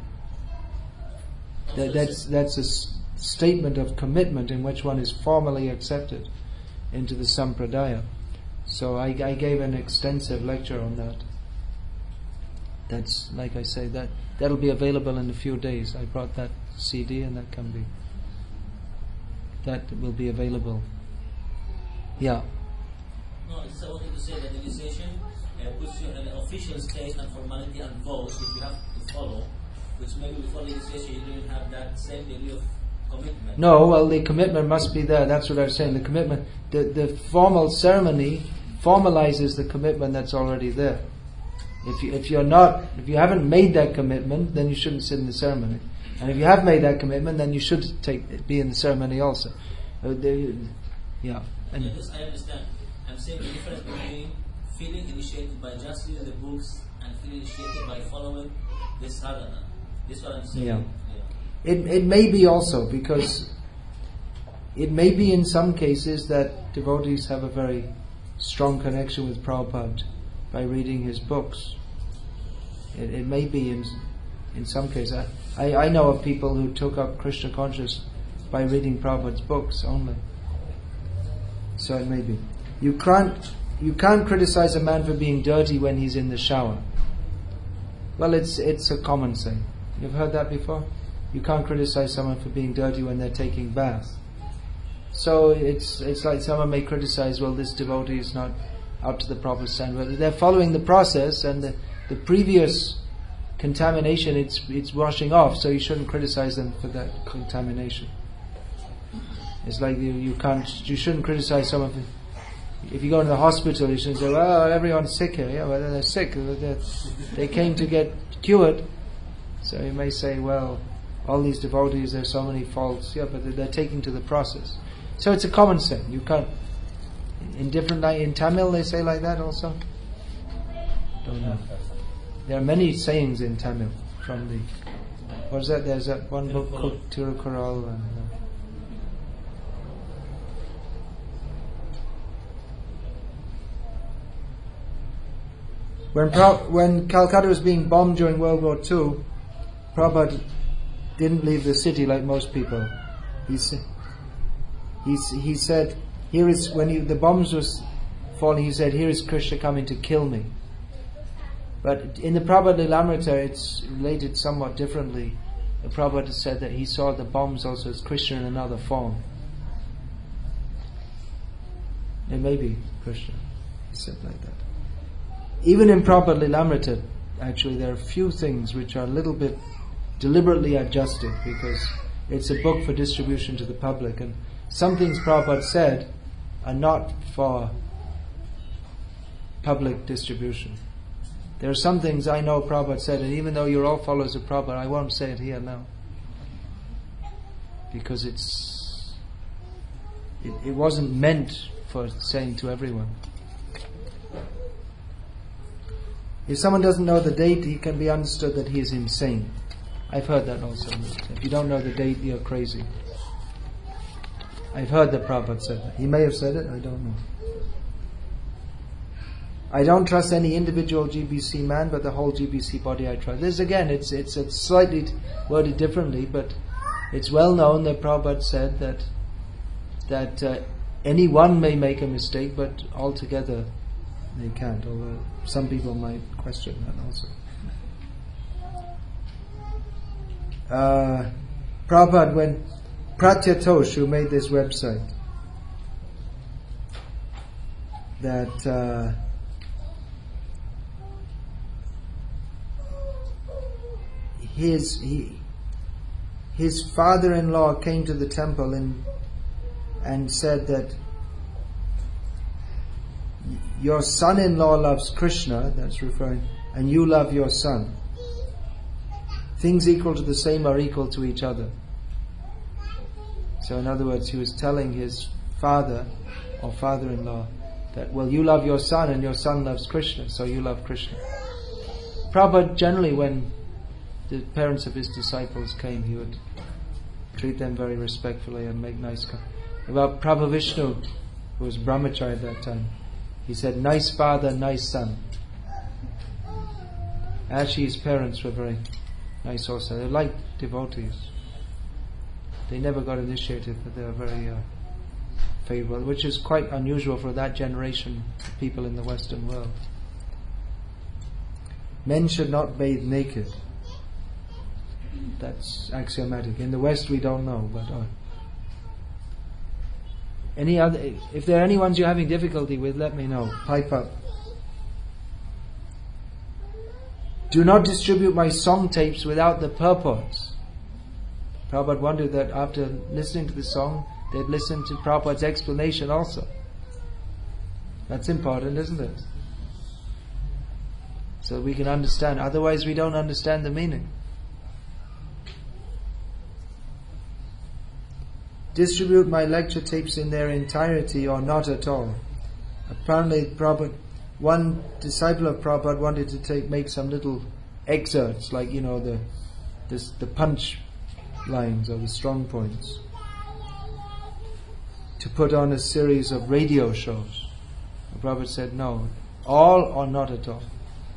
That's a statement of commitment in which one is formally accepted into the sampradaya. So I gave an extensive lecture on that. That's, like I say, that'll be available in a few days. I brought that CD, and that will be available. Yeah. No, I just wanted to say that initiation puts you in an official stage and formality and vows which you have to follow, which maybe before the initiation you didn't have that same degree of commitment. No, well, the commitment must be there. That's what I was saying. The commitment, the formal ceremony formalizes the commitment that's already there. If you haven't made that commitment, then you shouldn't sit in the ceremony. And if you have made that commitment, then you should be in the ceremony also. Yeah. And I understand. I'm saying the difference between feeling initiated by just reading the books and feeling initiated by following the sadhana. This is what I'm saying. Yeah. It may be also because It may be in some cases that devotees have a very strong connection with Prabhupada by reading his books. It may be in some cases. I know of people who took up Krishna consciousness by reading Prabhupada's books only. So it may be. You can't criticize a man for being dirty when he's in the shower. Well, it's a common saying. You've heard that before? You can't criticize someone for being dirty when they're taking bath. So it's like someone may criticize, well, this devotee is not up to the proper standard. They're following the process, and the previous contamination it's washing off, so you shouldn't criticize them for that contamination. It's like you shouldn't criticize someone for, if you go to the hospital, you shouldn't say, well, everyone's sick here. Yeah, well, they're sick. They came to get cured. So you may say, well, all these devotees, there's so many faults. Yeah, but they're taking to the process. So it's a common saying. You can't. In Tamil they say like that also. Don't know. There are many sayings in Tamil from the. What's that? There's that one book called Tirukural. When Calcutta was being bombed during World War II, Prabhupada didn't leave the city like most people. He said, "Here is when the bombs was falling." He said, "Here is Krishna coming to kill me." But in the Prabhupada Lilamrita, it's related somewhat differently. The Prabhupada said that he saw the bombs also as Krishna in another form. It may be Krishna. He said like that. Even in Prabhupada Lilamrita, actually, there are a few things which are a little bit deliberately adjusted because it's a book for distribution to the public, and some things Prabhupada said are not for public distribution. There are some things I know Prabhupada said, and even though you're all followers of Prabhupada, I won't say it here now. Because it wasn't meant for saying to everyone. If someone doesn't know the date, he can be understood that he is insane. I've heard that also. If you don't know the date, you're crazy. I've heard that Prabhupada said that. He may have said it, I don't know. I don't trust any individual GBC man, but the whole GBC body I trust. This again, it's slightly worded differently, but it's well known that Prabhupada said that anyone may make a mistake, but altogether they can't, although some people might question that also. Prabhupada, when Pratyatosh, who made this website, that his father-in-law came to the temple and said that your son-in-law loves Krishna, that's referring, and you love your son. Things equal to the same are equal to each other. So in other words, he was telling his father or father-in-law that, well, you love your son and your son loves Krishna, so you love Krishna. Prabhupada generally, when the parents of his disciples came, he would treat them very respectfully and make nice comments. About Prabhu Vishnu, who was brahmachari at that time, he said, nice father, nice son. Actually, his parents were very nice also. They liked devotees. They never got initiated, but they were very favorable, which is quite unusual for that generation of people in the Western world. Men should not bathe naked. That's axiomatic. In the West, we don't know, but any other? If there are any ones you're having difficulty with, let me know. Pipe up. Do not distribute my song tapes without the purports. Prabhupada wondered that after listening to the song, they'd listen to Prabhupada's explanation also. That's important, isn't it? So we can understand. Otherwise, we don't understand the meaning. Distribute my lecture tapes in their entirety or not at all. Apparently, one disciple of Prabhupada wanted to make some little excerpts, like the punch lines or the strong points. to put on a series of radio shows. The Prabhupada said no, all or not at all.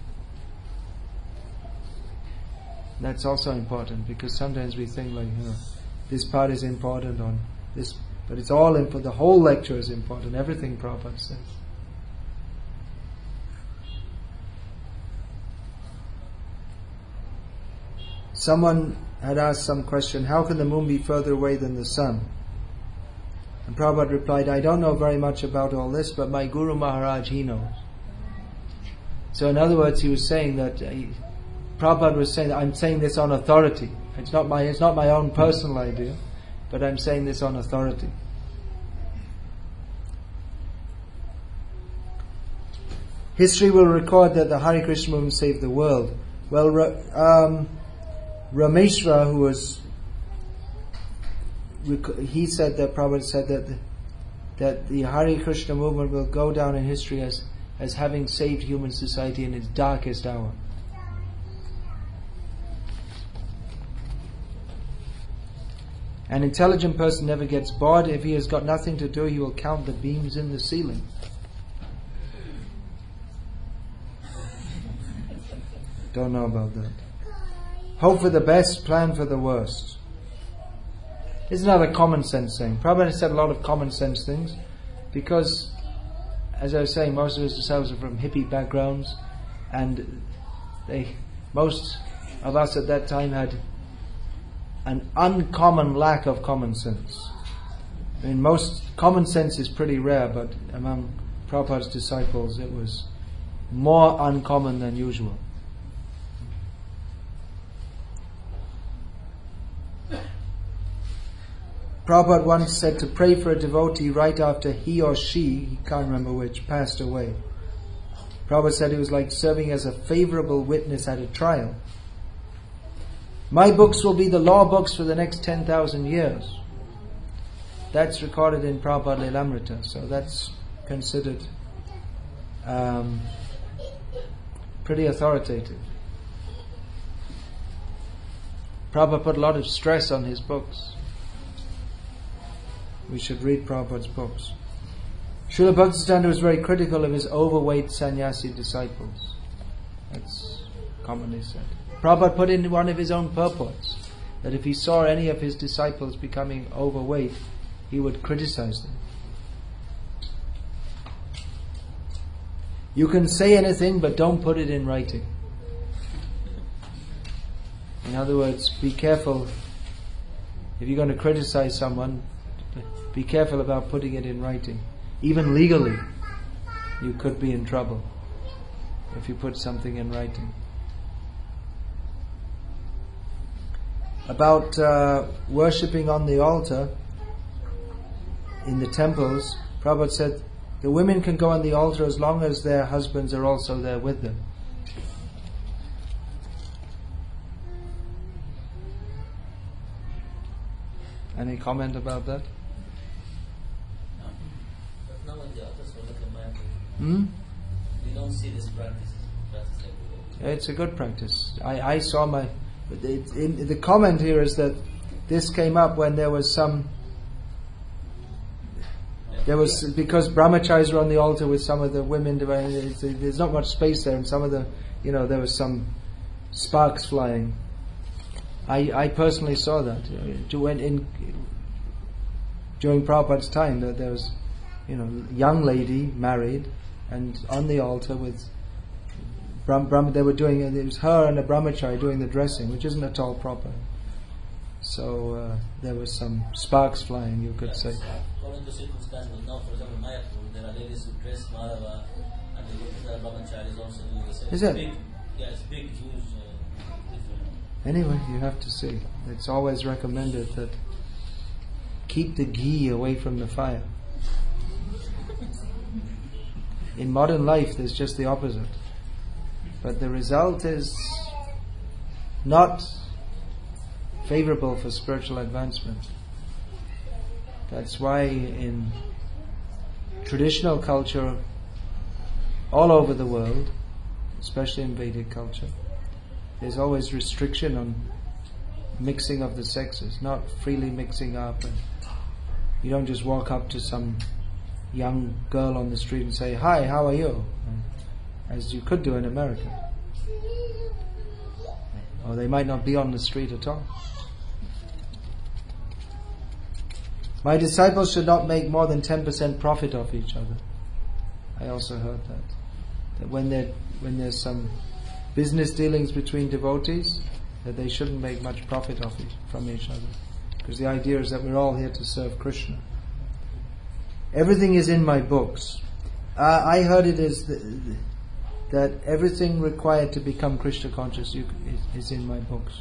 That's also important, because sometimes we think like, this part is important on this, but it's all important. The whole lecture is important. Everything Prabhupada says. Someone had asked some question, how can the moon be further away than the sun? And Prabhupada replied, I don't know very much about all this, but my Guru Maharaj, he knows. So in other words, he was saying that, Prabhupada was saying that I'm saying this on authority. It's not my own personal idea, but I'm saying this on authority. History will record that the Hare Krishna movement saved the world. Well, Rameshwara, who was, he said that Prabhupada said that the Hare Krishna movement will go down in history as having saved human society in its darkest hour. An intelligent person never gets bored. If he has got nothing to do, he will count the beams in the ceiling. Don't know about that. Hope for the best, plan for the worst. It's another common sense thing. Prabhupada said a lot of common sense things because, as I was saying, most of his disciples are from hippie backgrounds, and most of us at that time had an uncommon lack of common sense. I mean, most common sense is pretty rare, but among Prabhupada's disciples it was more uncommon than usual. Prabhupada once said to pray for a devotee right after he or she can't remember which, passed away. Prabhupada said it was like serving as a favourable witness at a trial. My books will be the law books for the next 10,000 years. That's recorded in Prabhupada Lilamrita, so that's considered pretty authoritative. Prabhupada put a lot of stress on his books. We should read Prabhupada's books. Srila Bhaktisiddhanta was very critical of his overweight sannyasi disciples. That's commonly said. Prabhupada put in one of his own purports that if he saw any of his disciples becoming overweight, he would criticize them. You can say anything, but don't put it in writing. In other words, be careful. If you're going to criticize someone, be careful about putting it in writing. Even legally, you could be in trouble if you put something in writing. About worshipping on the altar in the temples, Prabhupada said the women can go on the altar as long as their husbands are also there with them. Any comment about that? We don't see this practice everywhere. It's a good practice. I saw the comment here is that this came up when because brahmacharis were on the altar with some of the women. There's not much space there, and some of the, there was some sparks flying. I personally saw that during Prabhupada's time, that there was, young lady married and on the altar with they were doing it was her and a brahmachari doing the dressing, which isn't at all proper. So there was some sparks flying, you could say. According to circumstances, now for example, Mayapur, there are ladies who dress Madhava, and the brahmacharis also do the same. Is it? It's big, huge difference. Anyway, you have to see. It's always recommended that keep the ghee away from the fire. In modern life, there's just the opposite. But the result is not favorable for spiritual advancement. That's why in traditional culture all over the world, especially in Vedic culture, there's always restriction on mixing of the sexes, not freely mixing up. You don't just walk up to some young girl on the street and say, "Hi, how are you?" As you could do in America. Or they might not be on the street at all. My disciples should not make more than 10% profit off each other. I also heard that when there's some business dealings between devotees, that they shouldn't make much profit off from each other, because the idea is that we're all here to serve Krishna. Everything is in my books. I heard it as that everything required to become Krishna conscious is in my books.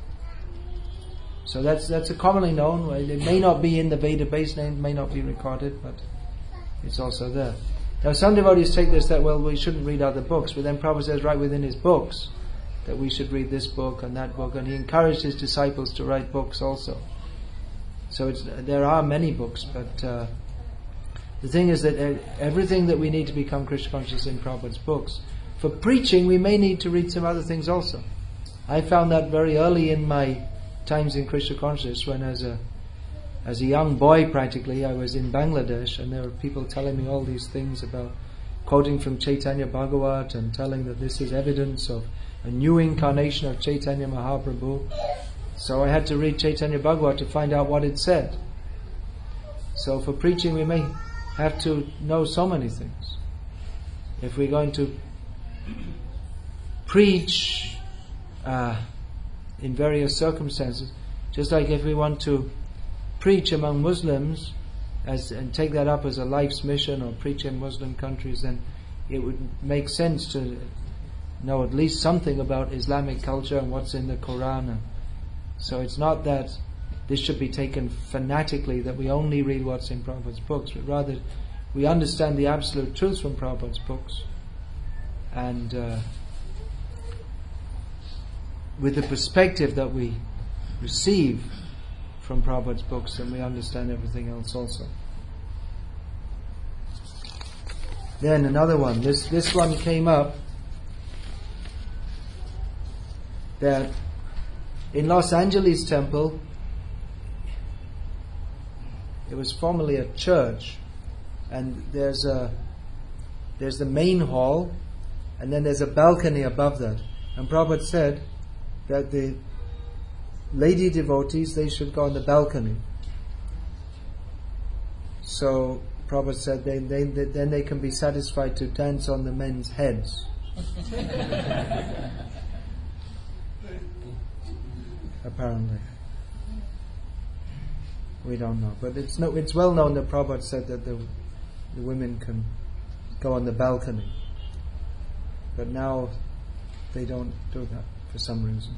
So that's a commonly known. It may not be in the Veda base name, may not be recorded, but it's also there. Now some devotees take this that, well, we shouldn't read other books, but then Prabhupada says right within his books that we should read this book and that book, and he encouraged his disciples to write books also. So there are many books, but the thing is that everything that we need to become Krishna conscious in Prabhupada's books. For preaching, we may need to read some other things also. I found that very early in my times in Krishna consciousness, when as a young boy practically, I was in Bangladesh, and there were people telling me all these things about quoting from Chaitanya Bhagavat and telling that this is evidence of a new incarnation of Chaitanya Mahaprabhu. So I had to read Chaitanya Bhagavat to find out what it said. So for preaching, we may have to know so many things. If we're going to preach in various circumstances, just like if we want to preach among Muslims and take that up as a life's mission, or preach in Muslim countries, then it would make sense to know at least something about Islamic culture and what's in the Quran. So it's not that this should be taken fanatically, that we only read what's in Prabhupada's books, but rather we understand the absolute truths from Prabhupada's books, and with the perspective that we receive from Prabhupada's books, then we understand everything else also. Then another one, this one came up, that in Los Angeles temple, it was formerly a church, and there's the main hall, and then there's a balcony above that. And Prabhupada said that the lady devotees, they should go on the balcony. So Prabhupada said then they can be satisfied to dance on the men's heads. Apparently. We don't know. But it's well known that Prabhupada said that the women can go on the balcony. But now they don't do that for some reason.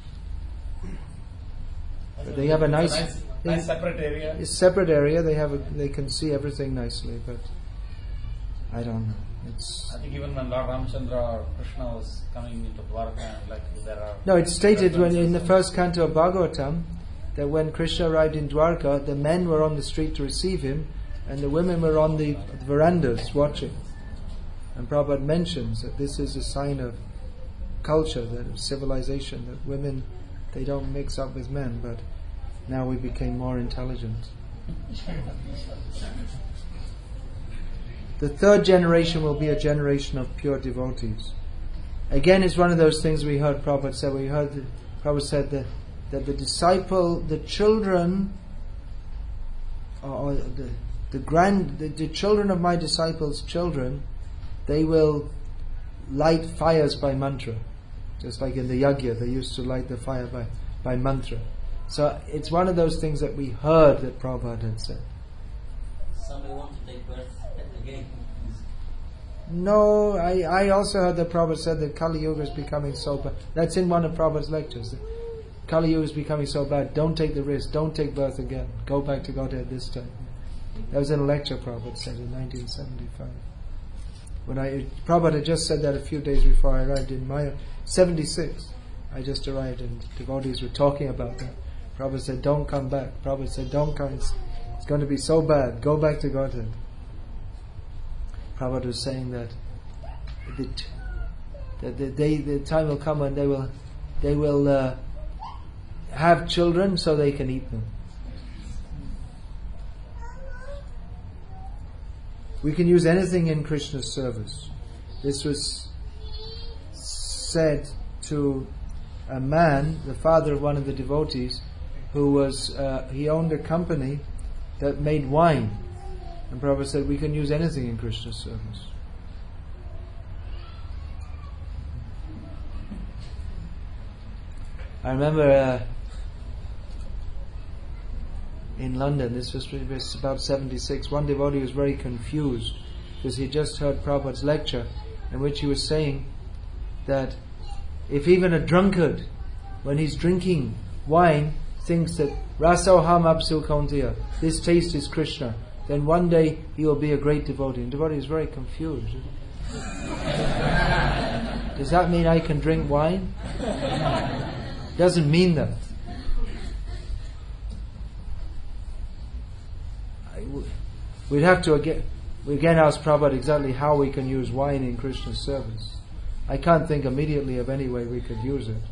But they have a nice separate area. It's a separate area. They can see everything nicely, but I don't know. I think even when Lord Ramchandra or Krishna was coming into Dwarka, there are... No, it's stated in the first canto of Bhagavatam that when Krishna arrived in Dwarka, the men were on the street to receive him, and the women were on the verandas watching. And Prabhupada mentions that this is a sign of culture, that of civilization, that women, they don't mix up with men, but now we became more intelligent. The third generation will be a generation of pure devotees. Again, it's one of those things we heard Prabhupada say. Prabhupada said that the children, or the children of my disciples' children, they will light fires by mantra. Just like in the yajna, they used to light the fire by mantra. So it's one of those things that we heard that Prabhupada had said. Somebody want to take birth again? No, I also heard that Prabhupada said that Kali Yuga is becoming so bad. That's in one of Prabhupada's lectures. Kali Yuga is becoming so bad, don't take the risk, don't take birth again. Go back to Godhead this time. That was in a lecture Prabhupada said in 1975. Prabhupada had just said that a few days before I arrived in Maya. 76. I just arrived and devotees were talking about that. Prabhupada said, don't come back. Prabhupada said, don't come. It's going to be so bad. Go back to Godhead. Prabhupada was saying that the time will come when they will have children so they can eat them. We can use anything in Krishna's service. This was said to a man, the father of one of the devotees, who was he owned a company that made wine, and Prabhupada said we can use anything in Krishna's service. I remember in London, this was about 76, one devotee was very confused because he just heard Prabhupada's lecture in which he was saying that if even a drunkard, when he's drinking wine, thinks that Rasoham Apsu Kaunteya, this taste is Krishna, then one day he will be a great devotee. And the devotee is very confused. Does that mean I can drink wine? Doesn't mean that. We'd have to again ask Prabhupada exactly how we can use wine in Krishna's service. I can't think immediately of any way we could use it.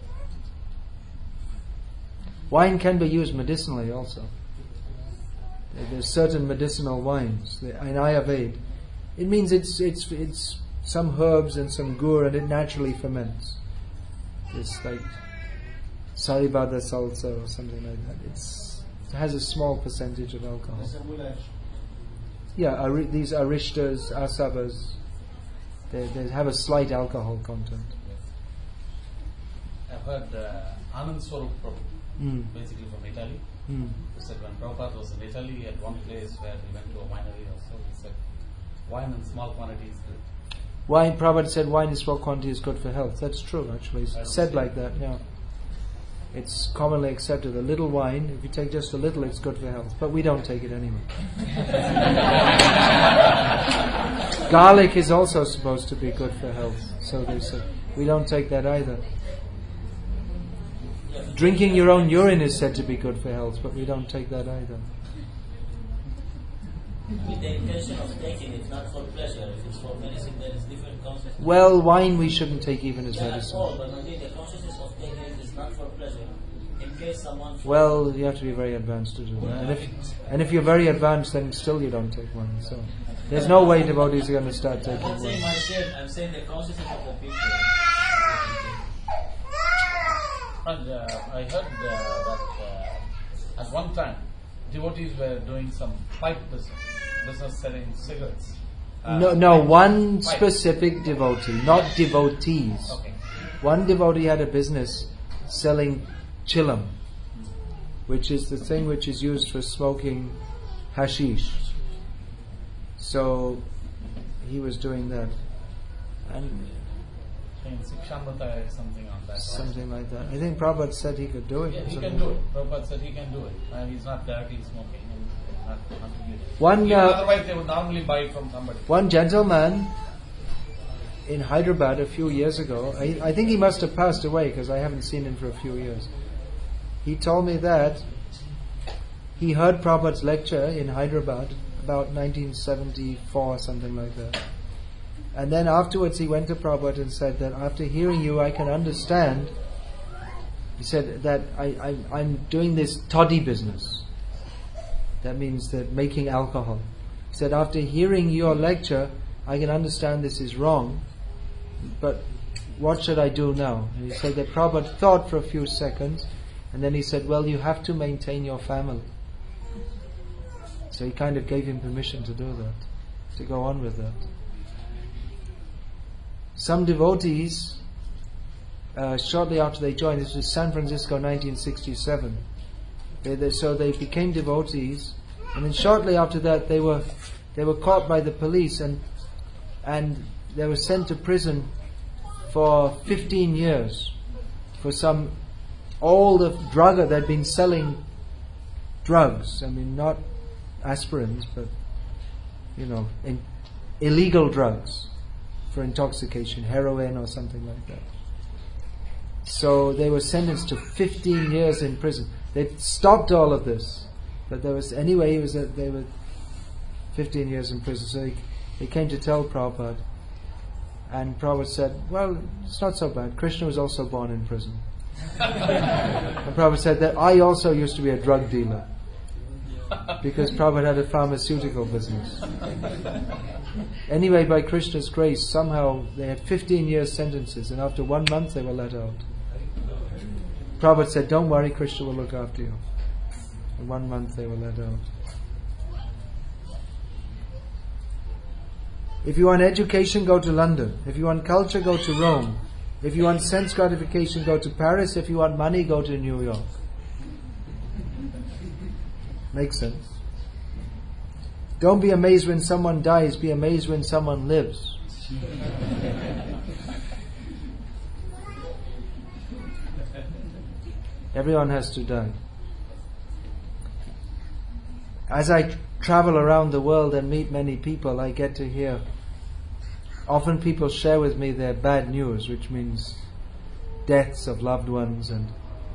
Wine can be used medicinally also. There's certain medicinal wines. In Ayurveda, it means it's some herbs and some gur, and it naturally ferments. It's like Saribada salsa or something like that. It has a small percentage of alcohol. Yeah, these arishtas, asavas, they have a slight alcohol content. I've heard Anand Swarup Prabhu, basically from Italy. He said when Prabhupada was in Italy, at one place where he went to a winery or so, he said wine in small quantity is good. Wine, Prabhupada said wine in small quantity is good for health. That's true, actually. It's said like that, yeah. It's commonly accepted. A little wine, if you take just a little, it's good for health. But we don't take it anyway. Garlic is also supposed to be good for health, so they say. We don't take that either. Drinking your own urine is said to be good for health, but we don't take that either. With the intention of taking it, not for pleasure. If it's for medicine, there is different concepts. Well, wine we shouldn't take even as medicine. But the consciousness of taking it is not for pleasure. In case someone... Well, you have to be very advanced to do that. And if you're very advanced, then still you don't take wine. So there's no way devotees are going to start taking wine. I'm not saying myself, I'm saying the consciousness of the people. And I heard that at one time devotees were doing some pipe business selling cigarettes. One specific devotee, not devotees. Okay. One devotee had a business selling chillam, which is the thing which is used for smoking hashish. So he was doing that. And Sikshamrita or something on that. Something like that. I think Prabhupada said he could do it. Yeah, he can do it. Prabhupada said he can do it. He's not directly smoking. Otherwise they would normally buy it from somebody. One gentleman in Hyderabad a few years ago, I think he must have passed away because I haven't seen him for a few years. He told me that he heard Prabhupada's lecture in Hyderabad about 1974, something like that. And then afterwards he went to Prabhupada and said that after hearing you I can understand, he said that I'm doing this toddy business. That means that making alcohol. He said after hearing your lecture I can understand this is wrong, but what should I do now? And he said that Prabhupada thought for a few seconds and then he said, well, you have to maintain your family. So he kind of gave him permission to do that, to go on with that. Some devotees, shortly after they joined, this was San Francisco 1967, so they became devotees, and then shortly after that they were caught by the police and they were sent to prison for 15 years for some old drugger that had been selling drugs. I mean, not aspirins, but illegal drugs for intoxication, heroin or something like that. So they were sentenced to 15 years in prison. They stopped all of this, but they were 15 years in prison. So they came to tell Prabhupada, and Prabhupada said, well, it's not so bad. Krishna was also born in prison. And Prabhupada said that I also used to be a drug dealer. because Prabhupada had a pharmaceutical business. Anyway, by Krishna's grace, somehow they had 15 years sentences, and after 1 month they were let out. Prabhupada said, "Don't worry, Krishna will look after you." In 1 month they were let out. If you want education, go to London. If you want culture, go to Rome. If you want sense gratification, go to Paris. If you want money, go to New York. Makes sense. Don't be amazed when someone dies, be amazed when someone lives. Everyone has to die. As I travel around the world and meet many people, I get to hear, often people share with me their bad news, which means deaths of loved ones, and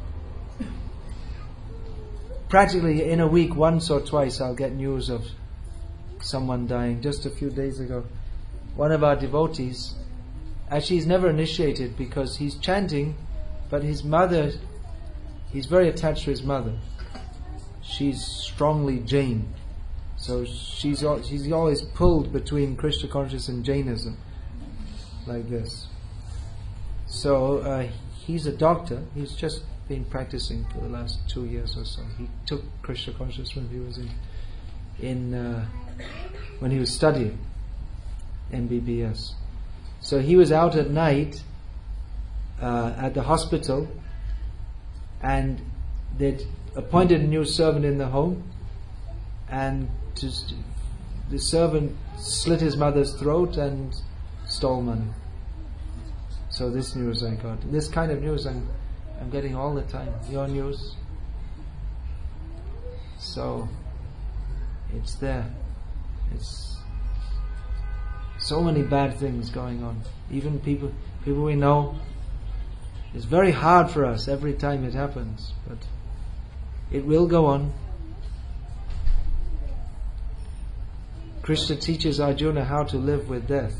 practically in a week, once or twice, I'll get news of someone dying. Just a few days ago, one of our devotees, actually he's never initiated because he's chanting, but his mother, he's very attached to his mother. She's strongly Jain. So he's always pulled between Krishna consciousness and Jainism, like this. So he's a doctor. He's just been practicing for the last 2 years or so. He took Krishna consciousness when he was when he was studying MBBS. So he was out at night at the hospital, and they'd appointed a new servant in the home, and the servant slit his mother's throat and stole money. So this news I got. This kind of news I'm getting all the time. Your news. So it's there. It's so many bad things going on. Even people we know. It's very hard for us every time it happens, but it will go on. Krishna teaches Arjuna how to live with death.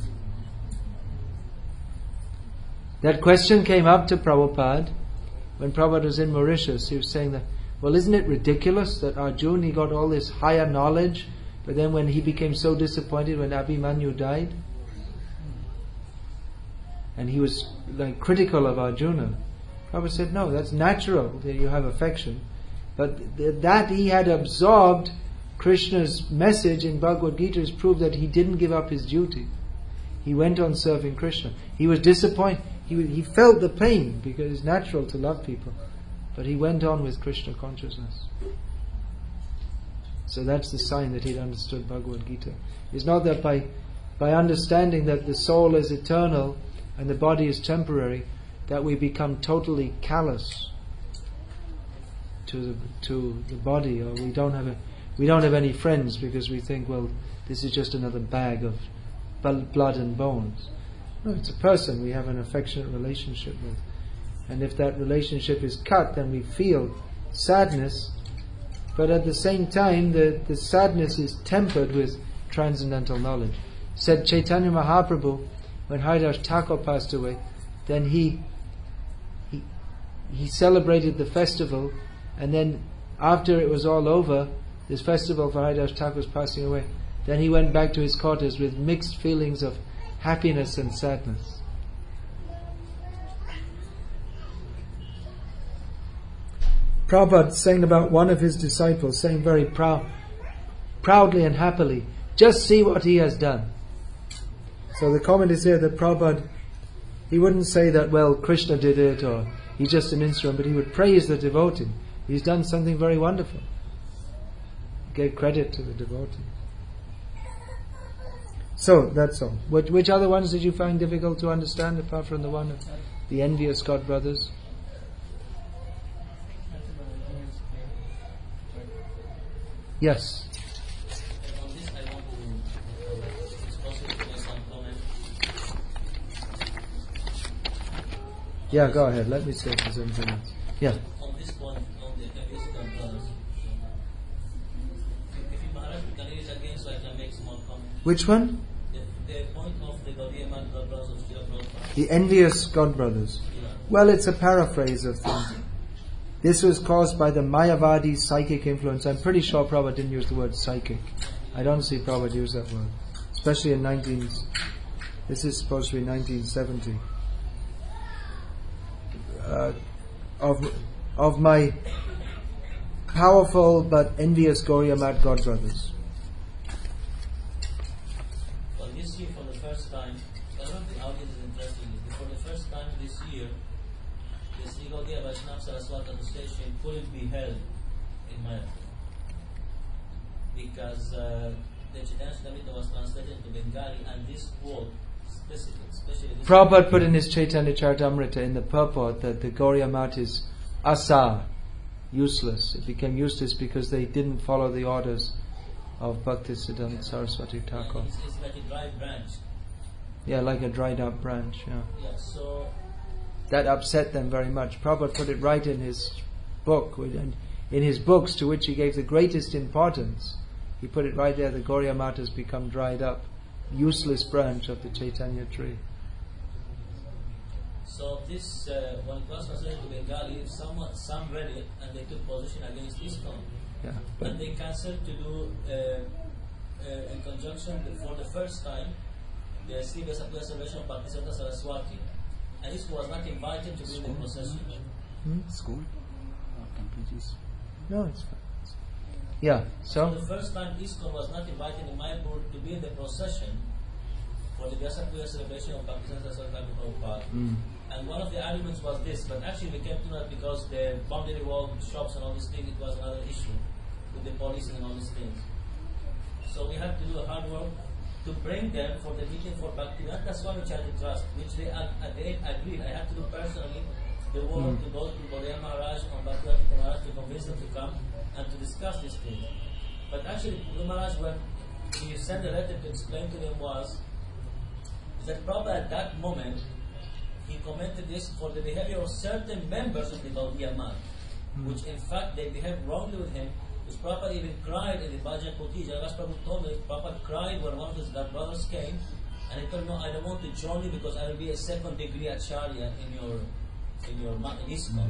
That question came up to Prabhupada when Prabhupada was in Mauritius. He was saying that, well, isn't it ridiculous that Arjuna, he got all this higher knowledge, but then when he became so disappointed when Abhimanyu died, and he was like critical of Arjuna, Prabhupada said, no, that's natural that you have affection, but that he had absorbed Krishna's message in Bhagavad Gita is proof that he didn't give up his duty. He went on serving Krishna. He was disappointed. He felt the pain because it's natural to love people, but he went on with Krishna consciousness. So that's the sign that he'd understood Bhagavad Gita. It's not that by understanding that the soul is eternal and the body is temporary, that we become totally callous to the body, or we don't have any friends because we think, well, this is just another bag of blood and bones. No, it's a person we have an affectionate relationship with. And if that relationship is cut, then we feel sadness, but at the same time the sadness is tempered with transcendental knowledge. Said Chaitanya Mahaprabhu, when Haridas Thakur passed away, then he celebrated the festival, and then after it was all over, this festival for Haridas Thakur's passing away, then he went back to his quarters with mixed feelings of happiness and sadness. Prabhupada saying about one of his disciples, saying very proudly and happily, just see what he has done. So the comment is here that Prabhupada, he wouldn't say that, well, Krishna did it, or he's just an instrument, but he would praise the devotee. He's done something very wonderful. Gave credit to the devotee. So, that's all. Which other ones did you find difficult to understand, apart from the one of the envious God brothers? Yes. On this, I want to, it's possible to make some comment. Yeah, go ahead. Let me see if there's anything else. Yeah. On this point, on the envious God brothers. If you Maharaj can use again, so I can make small comment. Which one? The point of the Gaudiya God brothers of Srila Prabhupada. The envious God brothers. Yeah. Well, it's a paraphrase of things. This was caused by the Mayavadi psychic influence. I'm pretty sure Prabhupada didn't use the word psychic. I don't see Prabhupada use that word. Especially in this is supposed to be 1970. Of my powerful but envious Gauriya Math godbrothers. Well, this year for the first time, I don't know if the audience is interested in this, for the first time this year, the Sri Gaudiya Vaishnava Saraswati Association couldn't be held in Mayapur. Because the Chaitanya Charitamrita was translated into Bengali, and this quote, especially this Prabhupada put in his Chaitanya Charitamrita in the purport that the Gauriya Math is asa, useless. It became useless because they didn't follow the orders of Bhaktisiddhanta Saraswati Thakur. It's like a dry branch. Yeah, like a dried up branch. Yeah, so that upset them very much. Prabhupada put it right in his book, and in his books to which he gave the greatest importance. He put it right there. The Gauriya Math has become dried up, useless branch of the Chaitanya tree. So this, when it was translated to Bengali, some read it and they took position against ISKCON. Yeah, and they cancelled to do, in conjunction for the first time, the Sri Vesapura celebration of Bhaktisiddhanta Saraswati. And ISKCON was not invited to be in the procession. School? No, it's fine. Yeah, So so the first time ISKCON was not invited in Mayapur to be in the procession for the Vesapura celebration of Bhaktisiddhanta Saraswati Prabhupada. And one of the arguments was this, but actually we came to know that because the boundary wall shops and all these things, it was another issue with the police and all these things. So we had to do a hard work to bring them for the meeting for Bhaktivedanta Swami Charity Trust, which they at the end agreed. I had to do personally the work to go to Bodhaya Maharaj and Bhaktivedanta Maharaj to convince them to come and to discuss these things. But actually, Guru Maharaj, when he sent a letter to explain to them was that probably at that moment, he commented this for the behavior of certain members of the Gaudiya Math, which in fact they behaved wrongly with him, which Prabhupada even cried in the Bhajan Poti. Jagash Prabhu told me, Prabhupada cried when one of his brothers came, and he told me, no, I don't want to join you because I will be a second degree Acharya in your ISKCON.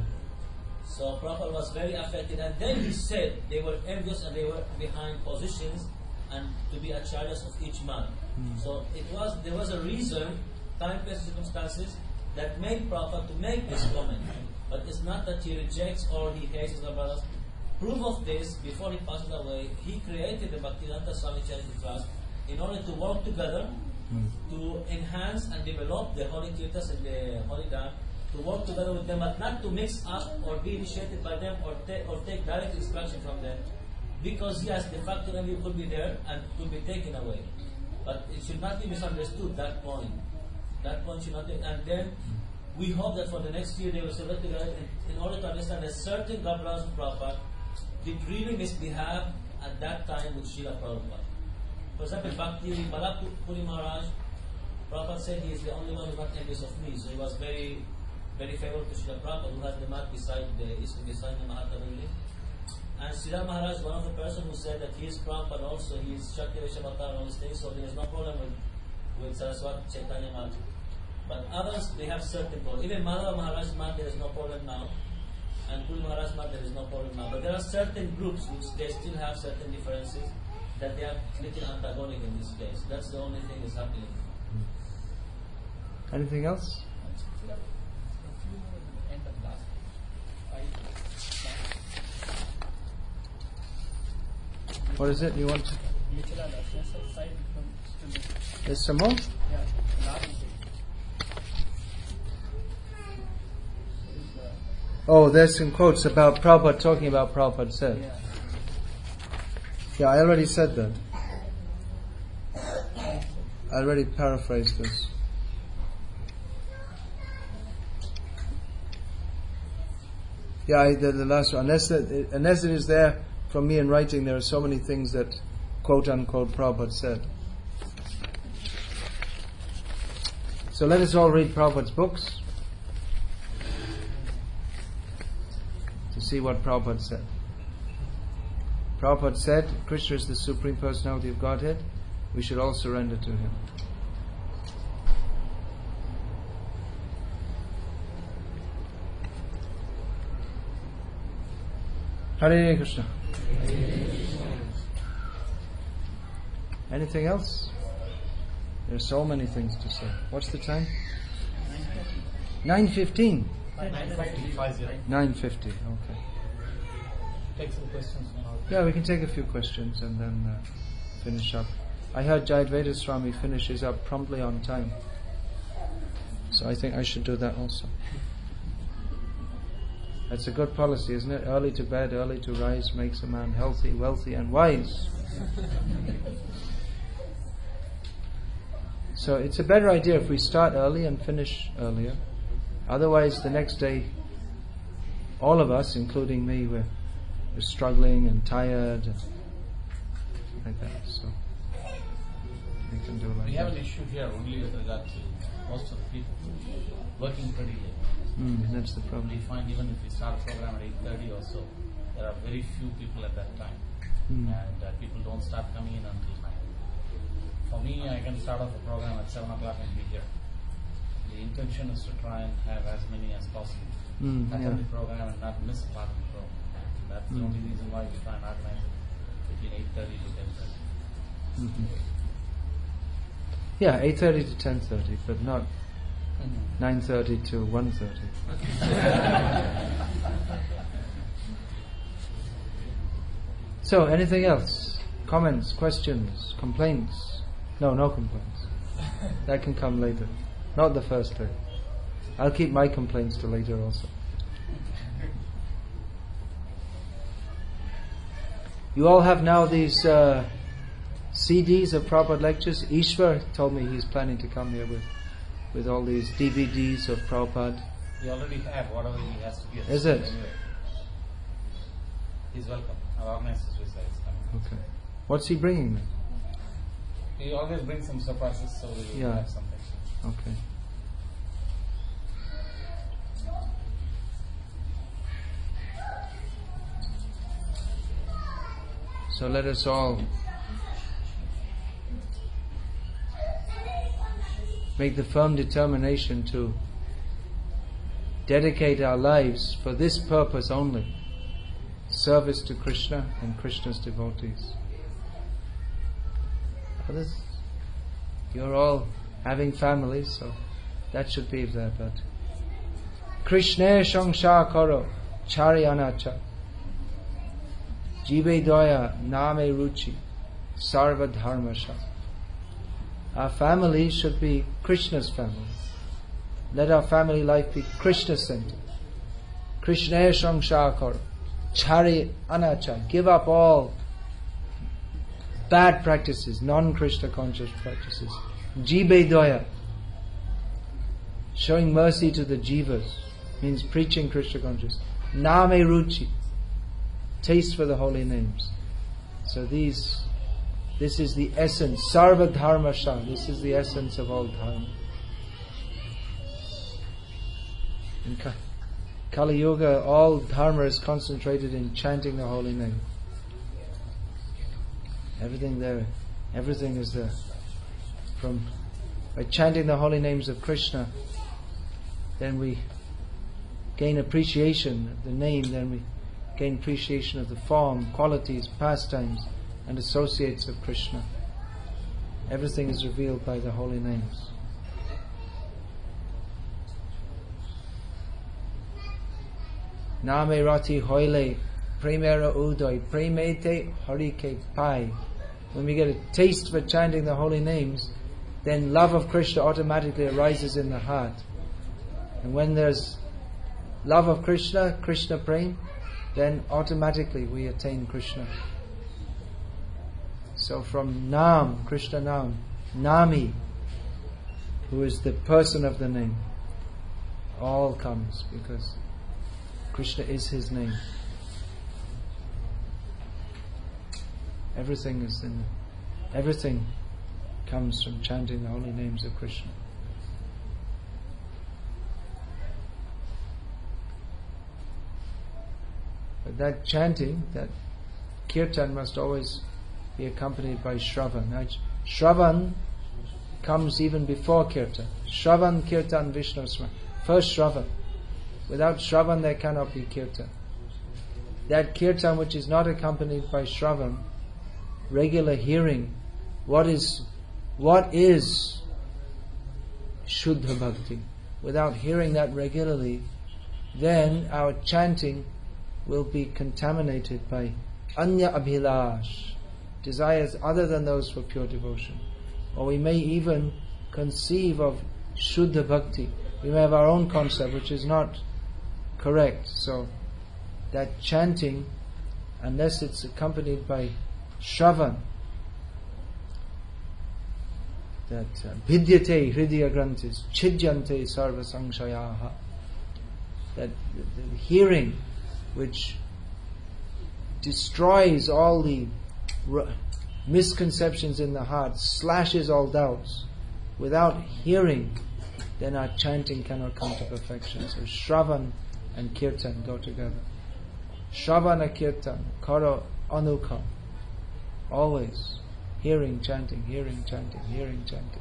So Prabhupada was very affected, and then he said they were envious and they were behind positions and to be Acharyas of each month. So there was a reason, time-based circumstances, that made Prabhupada to make this comment. But it's not that he rejects or he hates his brothers. Proof of this, before he passes away, he created the Bhaktivedanta Swami Charity Trust in order to work together to enhance and develop the Holy Kirtas and the Holy Dham, to work together with them, but not to mix up or be initiated by them or take direct instruction from them. Because yes, the factor envy could be there and could be taken away. But it should not be misunderstood, that point. That point should not be, and then we hope that for the next year they will celebrate together in order to understand that certain Gabras of Prabhupada did really misbehave at that time with Srila Prabhupada. For example, Bhakti Balapuri Maharaj, Prabhupada said he is the only one who is not envious of me, so he was very, very favorable to Srila Prabhupada, who has the mat beside the Mahatma Gandhi. And Srila Maharaj, one of the person who said that he is Prabhupada also, he is Shakti Vaishnava and all these things, so there is no problem with Saraswati Chaitanya Mat. But others, they have certain problems. Even Madhava Maharaj's Mat, there is no problem now. And Puri Maharaj's Mat, there is no problem now. But there are certain groups which they still have certain differences that they are little antagonic in this case. That's the only thing that's happening. anything else? What is it you want to? There's some more? Oh, there's some quotes about Prabhupada talking about Prabhupada said. Yeah, I already said that. I already paraphrased this. Yeah, the last one. Unless it is there from me in writing, there are so many things that quote unquote Prabhupada said. So let us all read Prabhupada's books to see what Prabhupada said. Prabhupada said, Krishna is the Supreme Personality of Godhead. We should all surrender to Him. Hare Krishna. Anything else? There are so many things to say. What's the time? 9:15. 9:50. Okay. Take some questions now. Yeah, we can take a few questions and then finish up. I heard Jayadvaita Swami finishes up promptly on time, so I think I should do that also. That's a good policy, isn't it? Early to bed, early to rise makes a man healthy, wealthy and wise. So it's a better idea if we start early and finish earlier. Otherwise the next day, all of us, including me, we're struggling and tired and like that. So we can do like We have that. an issue here only with regard to most of the people working pretty late. That's the We problem. find even if we start a program at 8:30 or so, there are very few people at that time. Mm. And people don't start coming in until 9. For me, I can start off a program at 7 o'clock and be here. The intention is to try and have as many as possible. Attend the program and not miss a part of the program. That's the only reason why we try and organize it between 8:30 to 10:30. Yeah, 8:30 to 10:30, but not 9:30 to 1:30. So, anything else? Comments, questions, complaints? No complaints. That can come later. Not the first day. I'll keep my complaints to later also. You all have now these CDs of Prabhupada lectures. Ishwar told me he's planning to come here with all these DVDs of Prabhupada. We already have whatever he has to give. Is it? Anyway. He's welcome. I've organized his visa. He's coming. Okay. What's he bringing then? He always brings some surprises, so we'll Yeah. have something. Okay. So let us all make the firm determination to dedicate our lives for this purpose only, service to Krishna and Krishna's devotees. Others, you're all having families, so that should be there, but Krishna shangsha karo charyanacha jive doya name ruchi sarva dharmasha. Our family should be Krishna's family. Let our family life be Krishna-centered. Krishna shangsha karo charyanacha. Give up all bad practices, non-Krishna conscious practices. Jibe doya, showing mercy to the jivas, means preaching Krishna consciousness. Name ruchi, taste for the holy names. So this is the essence. Sarva dharma sha, this is the essence of all dharma. In Kali Yuga, all dharma is concentrated in chanting the holy name. Everything is there. By chanting the holy names of Krishna, then we gain appreciation of the name, then we gain appreciation of the form, qualities, pastimes, and associates of Krishna. Everything is revealed by the holy names. Name rati hoile, premera udoy, premete harike pai. When we get a taste for chanting the holy names, then love of Krishna automatically arises in the heart. And when there's love of Krishna, Krishna prem, then automatically we attain Krishna. So from Nam, Krishna Nam, Nami, who is the person of the name, all comes because Krishna is his name. Everything comes from chanting the holy names of Krishna. But that chanting, that kirtan must always be accompanied by Shravan. Now, Shravan comes even before kirtan. Shravan, kirtan, Vishnu Smaran. First Shravan. Without Shravan there cannot be kirtan. that kirtan which is not accompanied by shravan, regular hearing, what is Shuddha Bhakti? Without hearing that regularly, then our chanting will be contaminated by Anya Abhilash, desires other than those for pure devotion. Or we may even conceive of Shuddha Bhakti. We may have our own concept which is not correct. So that chanting, unless it's accompanied by Shravan, that Vidyate Hridaya Granthis Chidyante Sarva Sangshayaha, that the hearing which destroys all the misconceptions in the heart, slashes all doubts. Without hearing, then our chanting cannot come to perfection. So Shravan and Kirtan go together. Shravana Kirtan, Karo Anukam. Always hearing, chanting, hearing, chanting, hearing, chanting.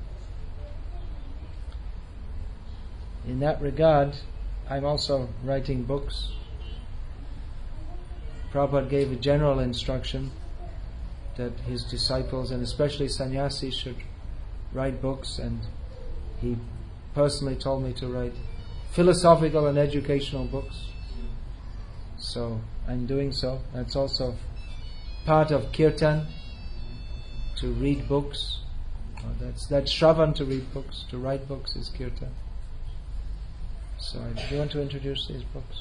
In that regard, I'm also writing books. Prabhupada gave a general instruction that his disciples, and especially sannyasis, should write books, and he personally told me to write philosophical and educational books. So I'm doing so. That's also part of kirtan, to read books. That's shravan, to read books. To write books is kirtan. So do you want to introduce these books?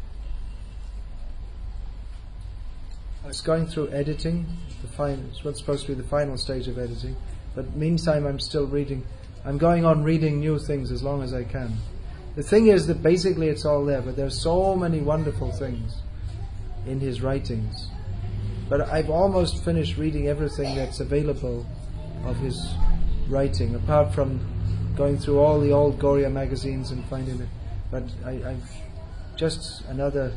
I was going through editing. It's what's supposed to be the final stage of editing. But meantime, I'm still reading. I'm going on reading new things as long as I can. The thing is that basically it's all there, but there's so many wonderful things in his writings. But I've almost finished reading everything that's available of his writing, apart from going through all the old Gauriya magazines and finding it. But I've just another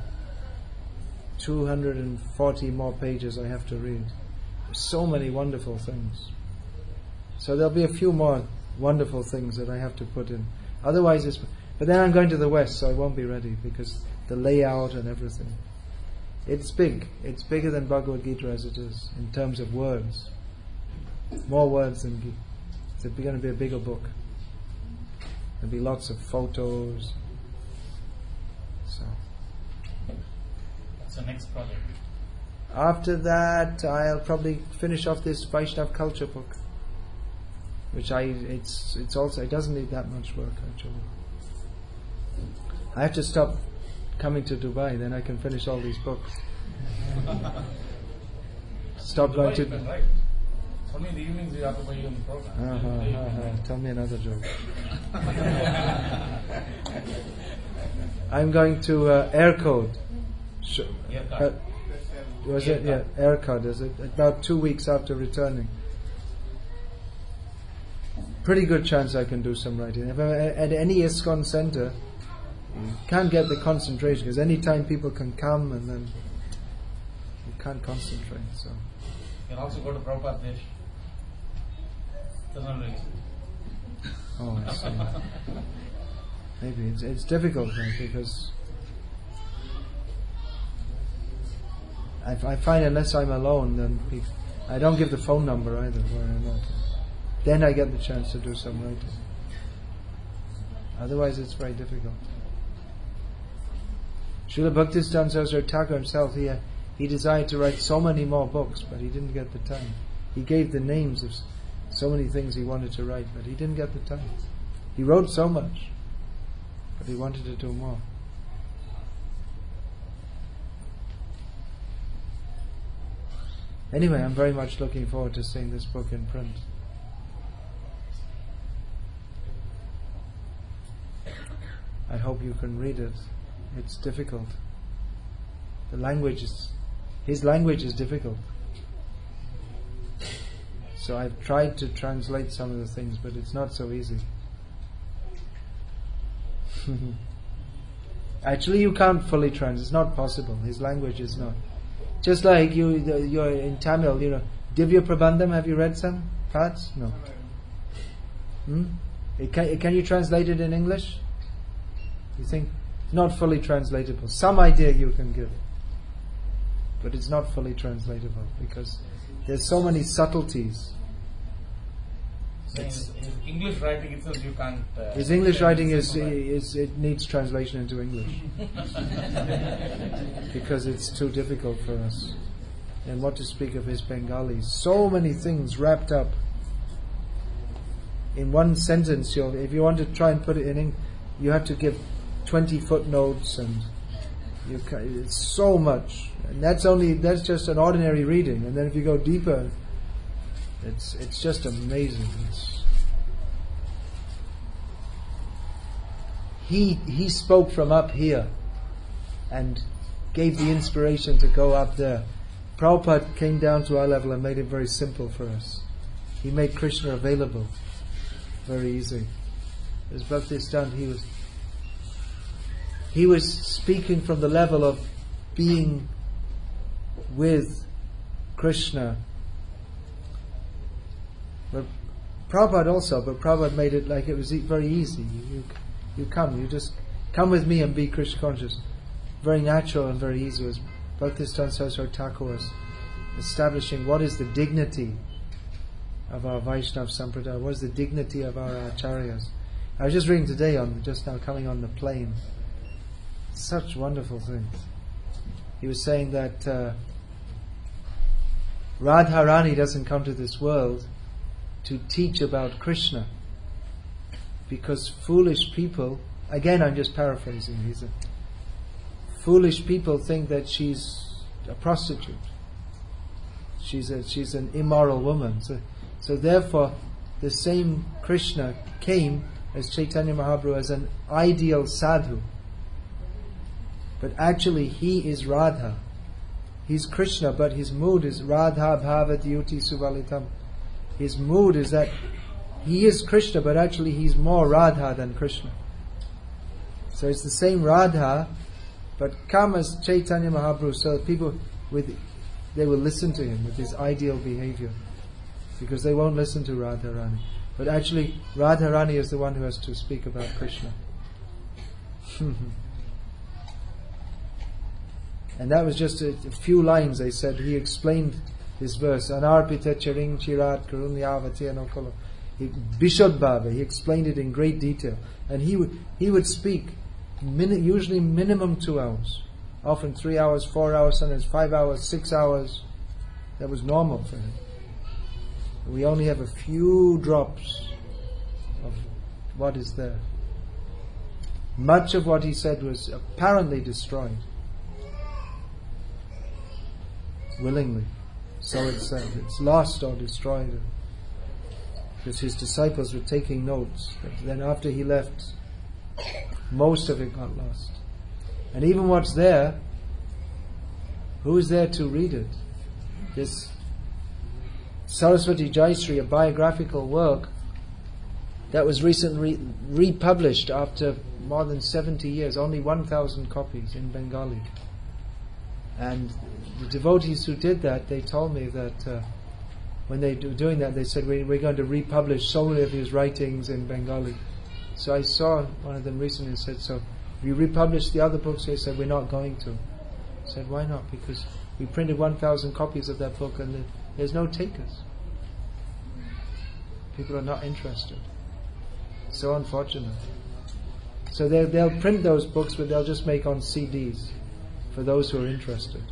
240 more pages I have to read. There's so many wonderful things. So there'll be a few more wonderful things that I have to put in. Otherwise it's... But then I'm going to the West, so I won't be ready, because the layout and everything. It's big. It's bigger than Bhagavad Gita as it is, in terms of words. More words than Gita. It's going to be a bigger book. There'll be lots of photos. So. What's the next project? After that, I'll probably finish off this Vaishnav culture book, which it's also, it doesn't need that much work actually. I have to stop coming to Dubai, then I can finish all these books. Stop going to... Right. Only in the evenings you have to buy you on the program. Tell me another joke. I'm going to Aircode. Was it? Yeah, Aircode. Is it about 2 weeks after returning? Pretty good chance I can do some writing. If I'm at any ISKCON center, you can't get the concentration, because any time people can come and then you can't concentrate. So you can also go to Prabhupada Desh. Doesn't really. Oh, I see. Maybe it's difficult then, because I find unless I'm alone, then I don't give the phone number either where I'm at. Then I get the chance to do some writing. Otherwise it's very difficult. Srila Bhaktisiddhanta Saraswati Thakur himself, he desired to write so many more books, but he didn't get the time. He gave the names of so many things he wanted to write, but he didn't get the time. He wrote so much, but he wanted to do more. Anyway, I'm very much looking forward to seeing this book in print. I hope you can read it. It's difficult. His language is difficult. So I've tried to translate some of the things, but it's not so easy. Actually, you can't fully translate. It's not possible. His language is not. Just like you're in Tamil, Divya Prabandham, have you read some parts? No. Can you translate it in English? You think? Not fully translatable. Some idea you can give. but it's not fully translatable because there's so many subtleties. His English writing itself you can't... his English writing is it needs translation into English because it's too difficult for us. And what to speak of his Bengali. So many things wrapped up in one sentence. If you want to try and put it in English, you have to give 20 footnotes, and it's so much. And that's just an ordinary reading. And then if you go deeper, it's just amazing. He spoke from up here and gave the inspiration to go up there. Prabhupada came down to our level and made it very simple for us. He made Krishna available very easy. As Bhaktivedanta, he was speaking from the level of being with Krishna. But Prabhupada made it like it was very easy. You just come with me and be Krishna conscious. Very natural and very easy. As Bhaktivedanta Saraswati Thakur was establishing what is the dignity of our Vaishnava Sampradaya, what is the dignity of our Acharyas. I was just reading today, just now coming on the plane, such wonderful things. He was saying that Radharani doesn't come to this world to teach about Krishna, because foolish people, again I'm just paraphrasing, foolish people think that she's a prostitute. She's an immoral woman. So therefore, the same Krishna came as Chaitanya Mahaprabhu as an ideal sadhu. But actually, he is Radha. He's Krishna, but his mood is Radha Bhavadyuti Suvalitam. His mood is that he is Krishna, but actually he's more Radha than Krishna. So it's the same Radha, but come as Chaitanya Mahaprabhu, so that people they will listen to him with his ideal behavior, because they won't listen to Radharani. But actually, Radharani is the one who has to speak about Krishna. And that was just a few lines. They said he explained this verse. Anarpita charing chirat karunyavati anokolo. Bishod Baba. He explained it in great detail, and he would speak usually minimum 2 hours, often 3 hours, 4 hours, sometimes 5 hours, 6 hours. That was normal for him. We only have a few drops of what is there. Much of what he said was apparently destroyed. Willingly. So it's said. It's lost or destroyed. Because his disciples were taking notes. But then after he left, most of it got lost. And even what's there, who is there to read it? This Saraswati Jayasri, a biographical work that was recently republished after more than 70 years, only 1,000 copies in Bengali. And the devotees who did that, they told me that when they were doing that, they said, we're going to republish so many of his writings in Bengali. So I saw one of them recently and said, so we republished the other books? They said, we're not going to. I said, why not? Because we printed 1,000 copies of that book and there's no takers. People are not interested. So unfortunate. So they'll print those books, but they'll just make on CDs for those who are interested.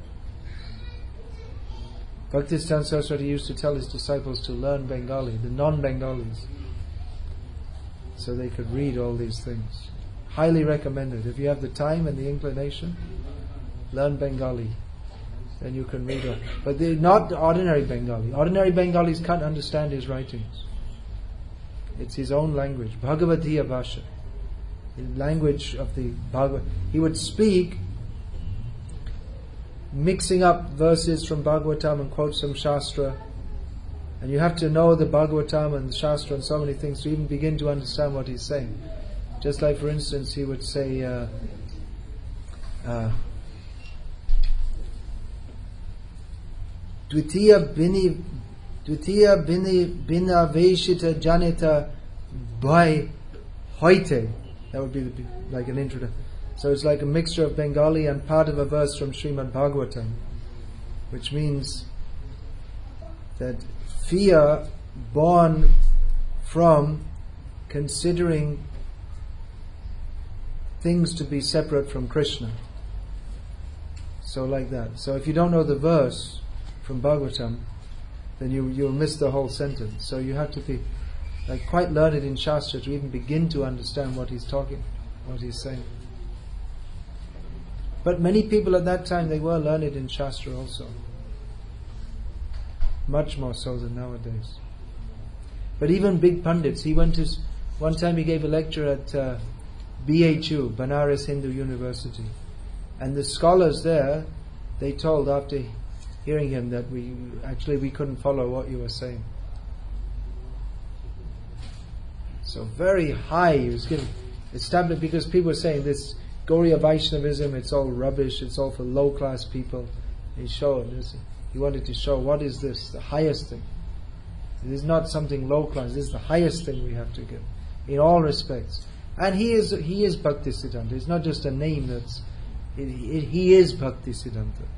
Bhaktivedanta Saraswati used to tell his disciples to learn Bengali, the non-Bengalis, so they could read all these things. Highly recommended. If you have the time and the inclination, learn Bengali. Then you can read it. But they're not ordinary Bengali. Ordinary Bengalis can't understand his writings. It's his own language. Bhagavatiya Bhasha. The language of the Bhagavad. He would speak mixing up verses from Bhagavatam and quotes from Shastra. And you have to know the Bhagavatam and the Shastra and so many things to even begin to understand what he's saying. Just like, for instance, he would say, Dvitiya bina veshita janita bhai hoite. That would be like an introduction. So it's like a mixture of Bengali and part of a verse from Srimad Bhagavatam. which means that fear born from considering things to be separate from Krishna. So like that. So if you don't know the verse from Bhagavatam, then you'll miss the whole sentence. So you have to be quite learned in Shastra to even begin to understand what he's saying. But many people at that time, they were learned in Shastra also. Much more so than nowadays. But even big pundits, one time he gave a lecture at BHU, Banaras Hindu University. And the scholars there, they told after hearing him that we couldn't follow what you were saying. So very high he was giving, established, because people were saying this Gauriya Vaishnavism, it's all rubbish, it's all for low class people. He wanted to show what is this, the highest thing. It is not something low class, this is the highest thing we have to give, in all respects. And he is Bhaktisiddhanta. It's not just a name he is Bhaktisiddhanta.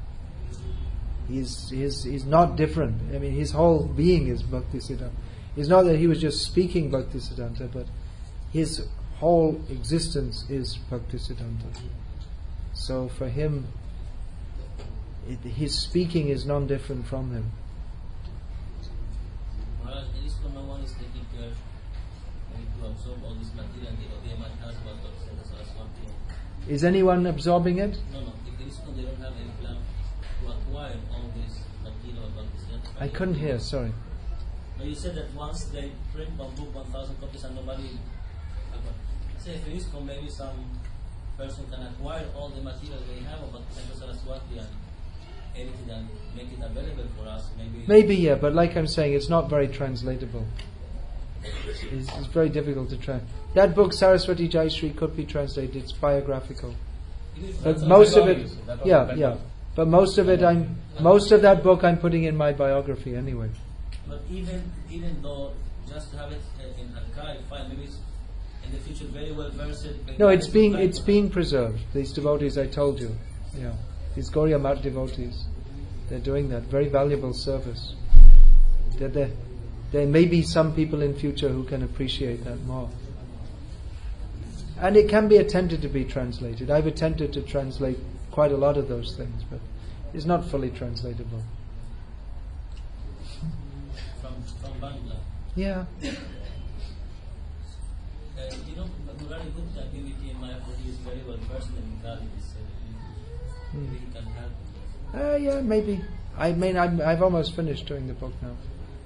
He's not different. I mean, his whole being is Bhaktisiddhanta. It's not that he was just speaking Bhaktisiddhanta, but his whole existence is Bhaktisiddhanta. So for him, his speaking is non-different from him. Maharaj, there is no one is taking care to absorb all this material. They might have about Saraswati. Is anyone absorbing it? No. If there is no, they don't have any plan to acquire all this material about this. I couldn't hear. Sorry. No, you said that once they print one book, 1,000 copies, and nobody. Say if there is maybe some person can acquire all the material they have about Saraswati and everything and make it available for us. Maybe, yeah, but like I'm saying, it's not very translatable. It's very difficult to translate. That book, Saraswati Jayashree, could be translated. It's biographical. But most of it, yeah. But most of that book I'm putting in my biography anyway. But even though just to have it in archive file, maybe it's in the future very well versed. No, it's being preserved. These devotees I told you, yeah, these Gauriya Math devotees, they're doing that very valuable service. There may be some people in future who can appreciate that more. And it can be attempted to be translated. I've attempted to translate quite a lot of those things, but it's not fully translatable. From Bangla. Yeah. Murari Gupta, DVT in Mayapuri is very well versed in Kali. Maybe he can help. Yeah, maybe. I mean, I've almost finished doing the book now.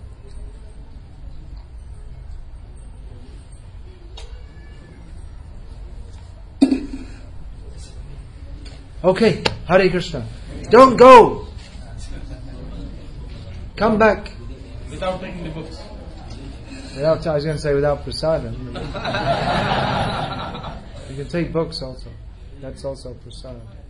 Okay, Hare Krishna. Don't go! Come back. Without taking the books. I was going to say without prasadam. You can take books also. That's also prasadam.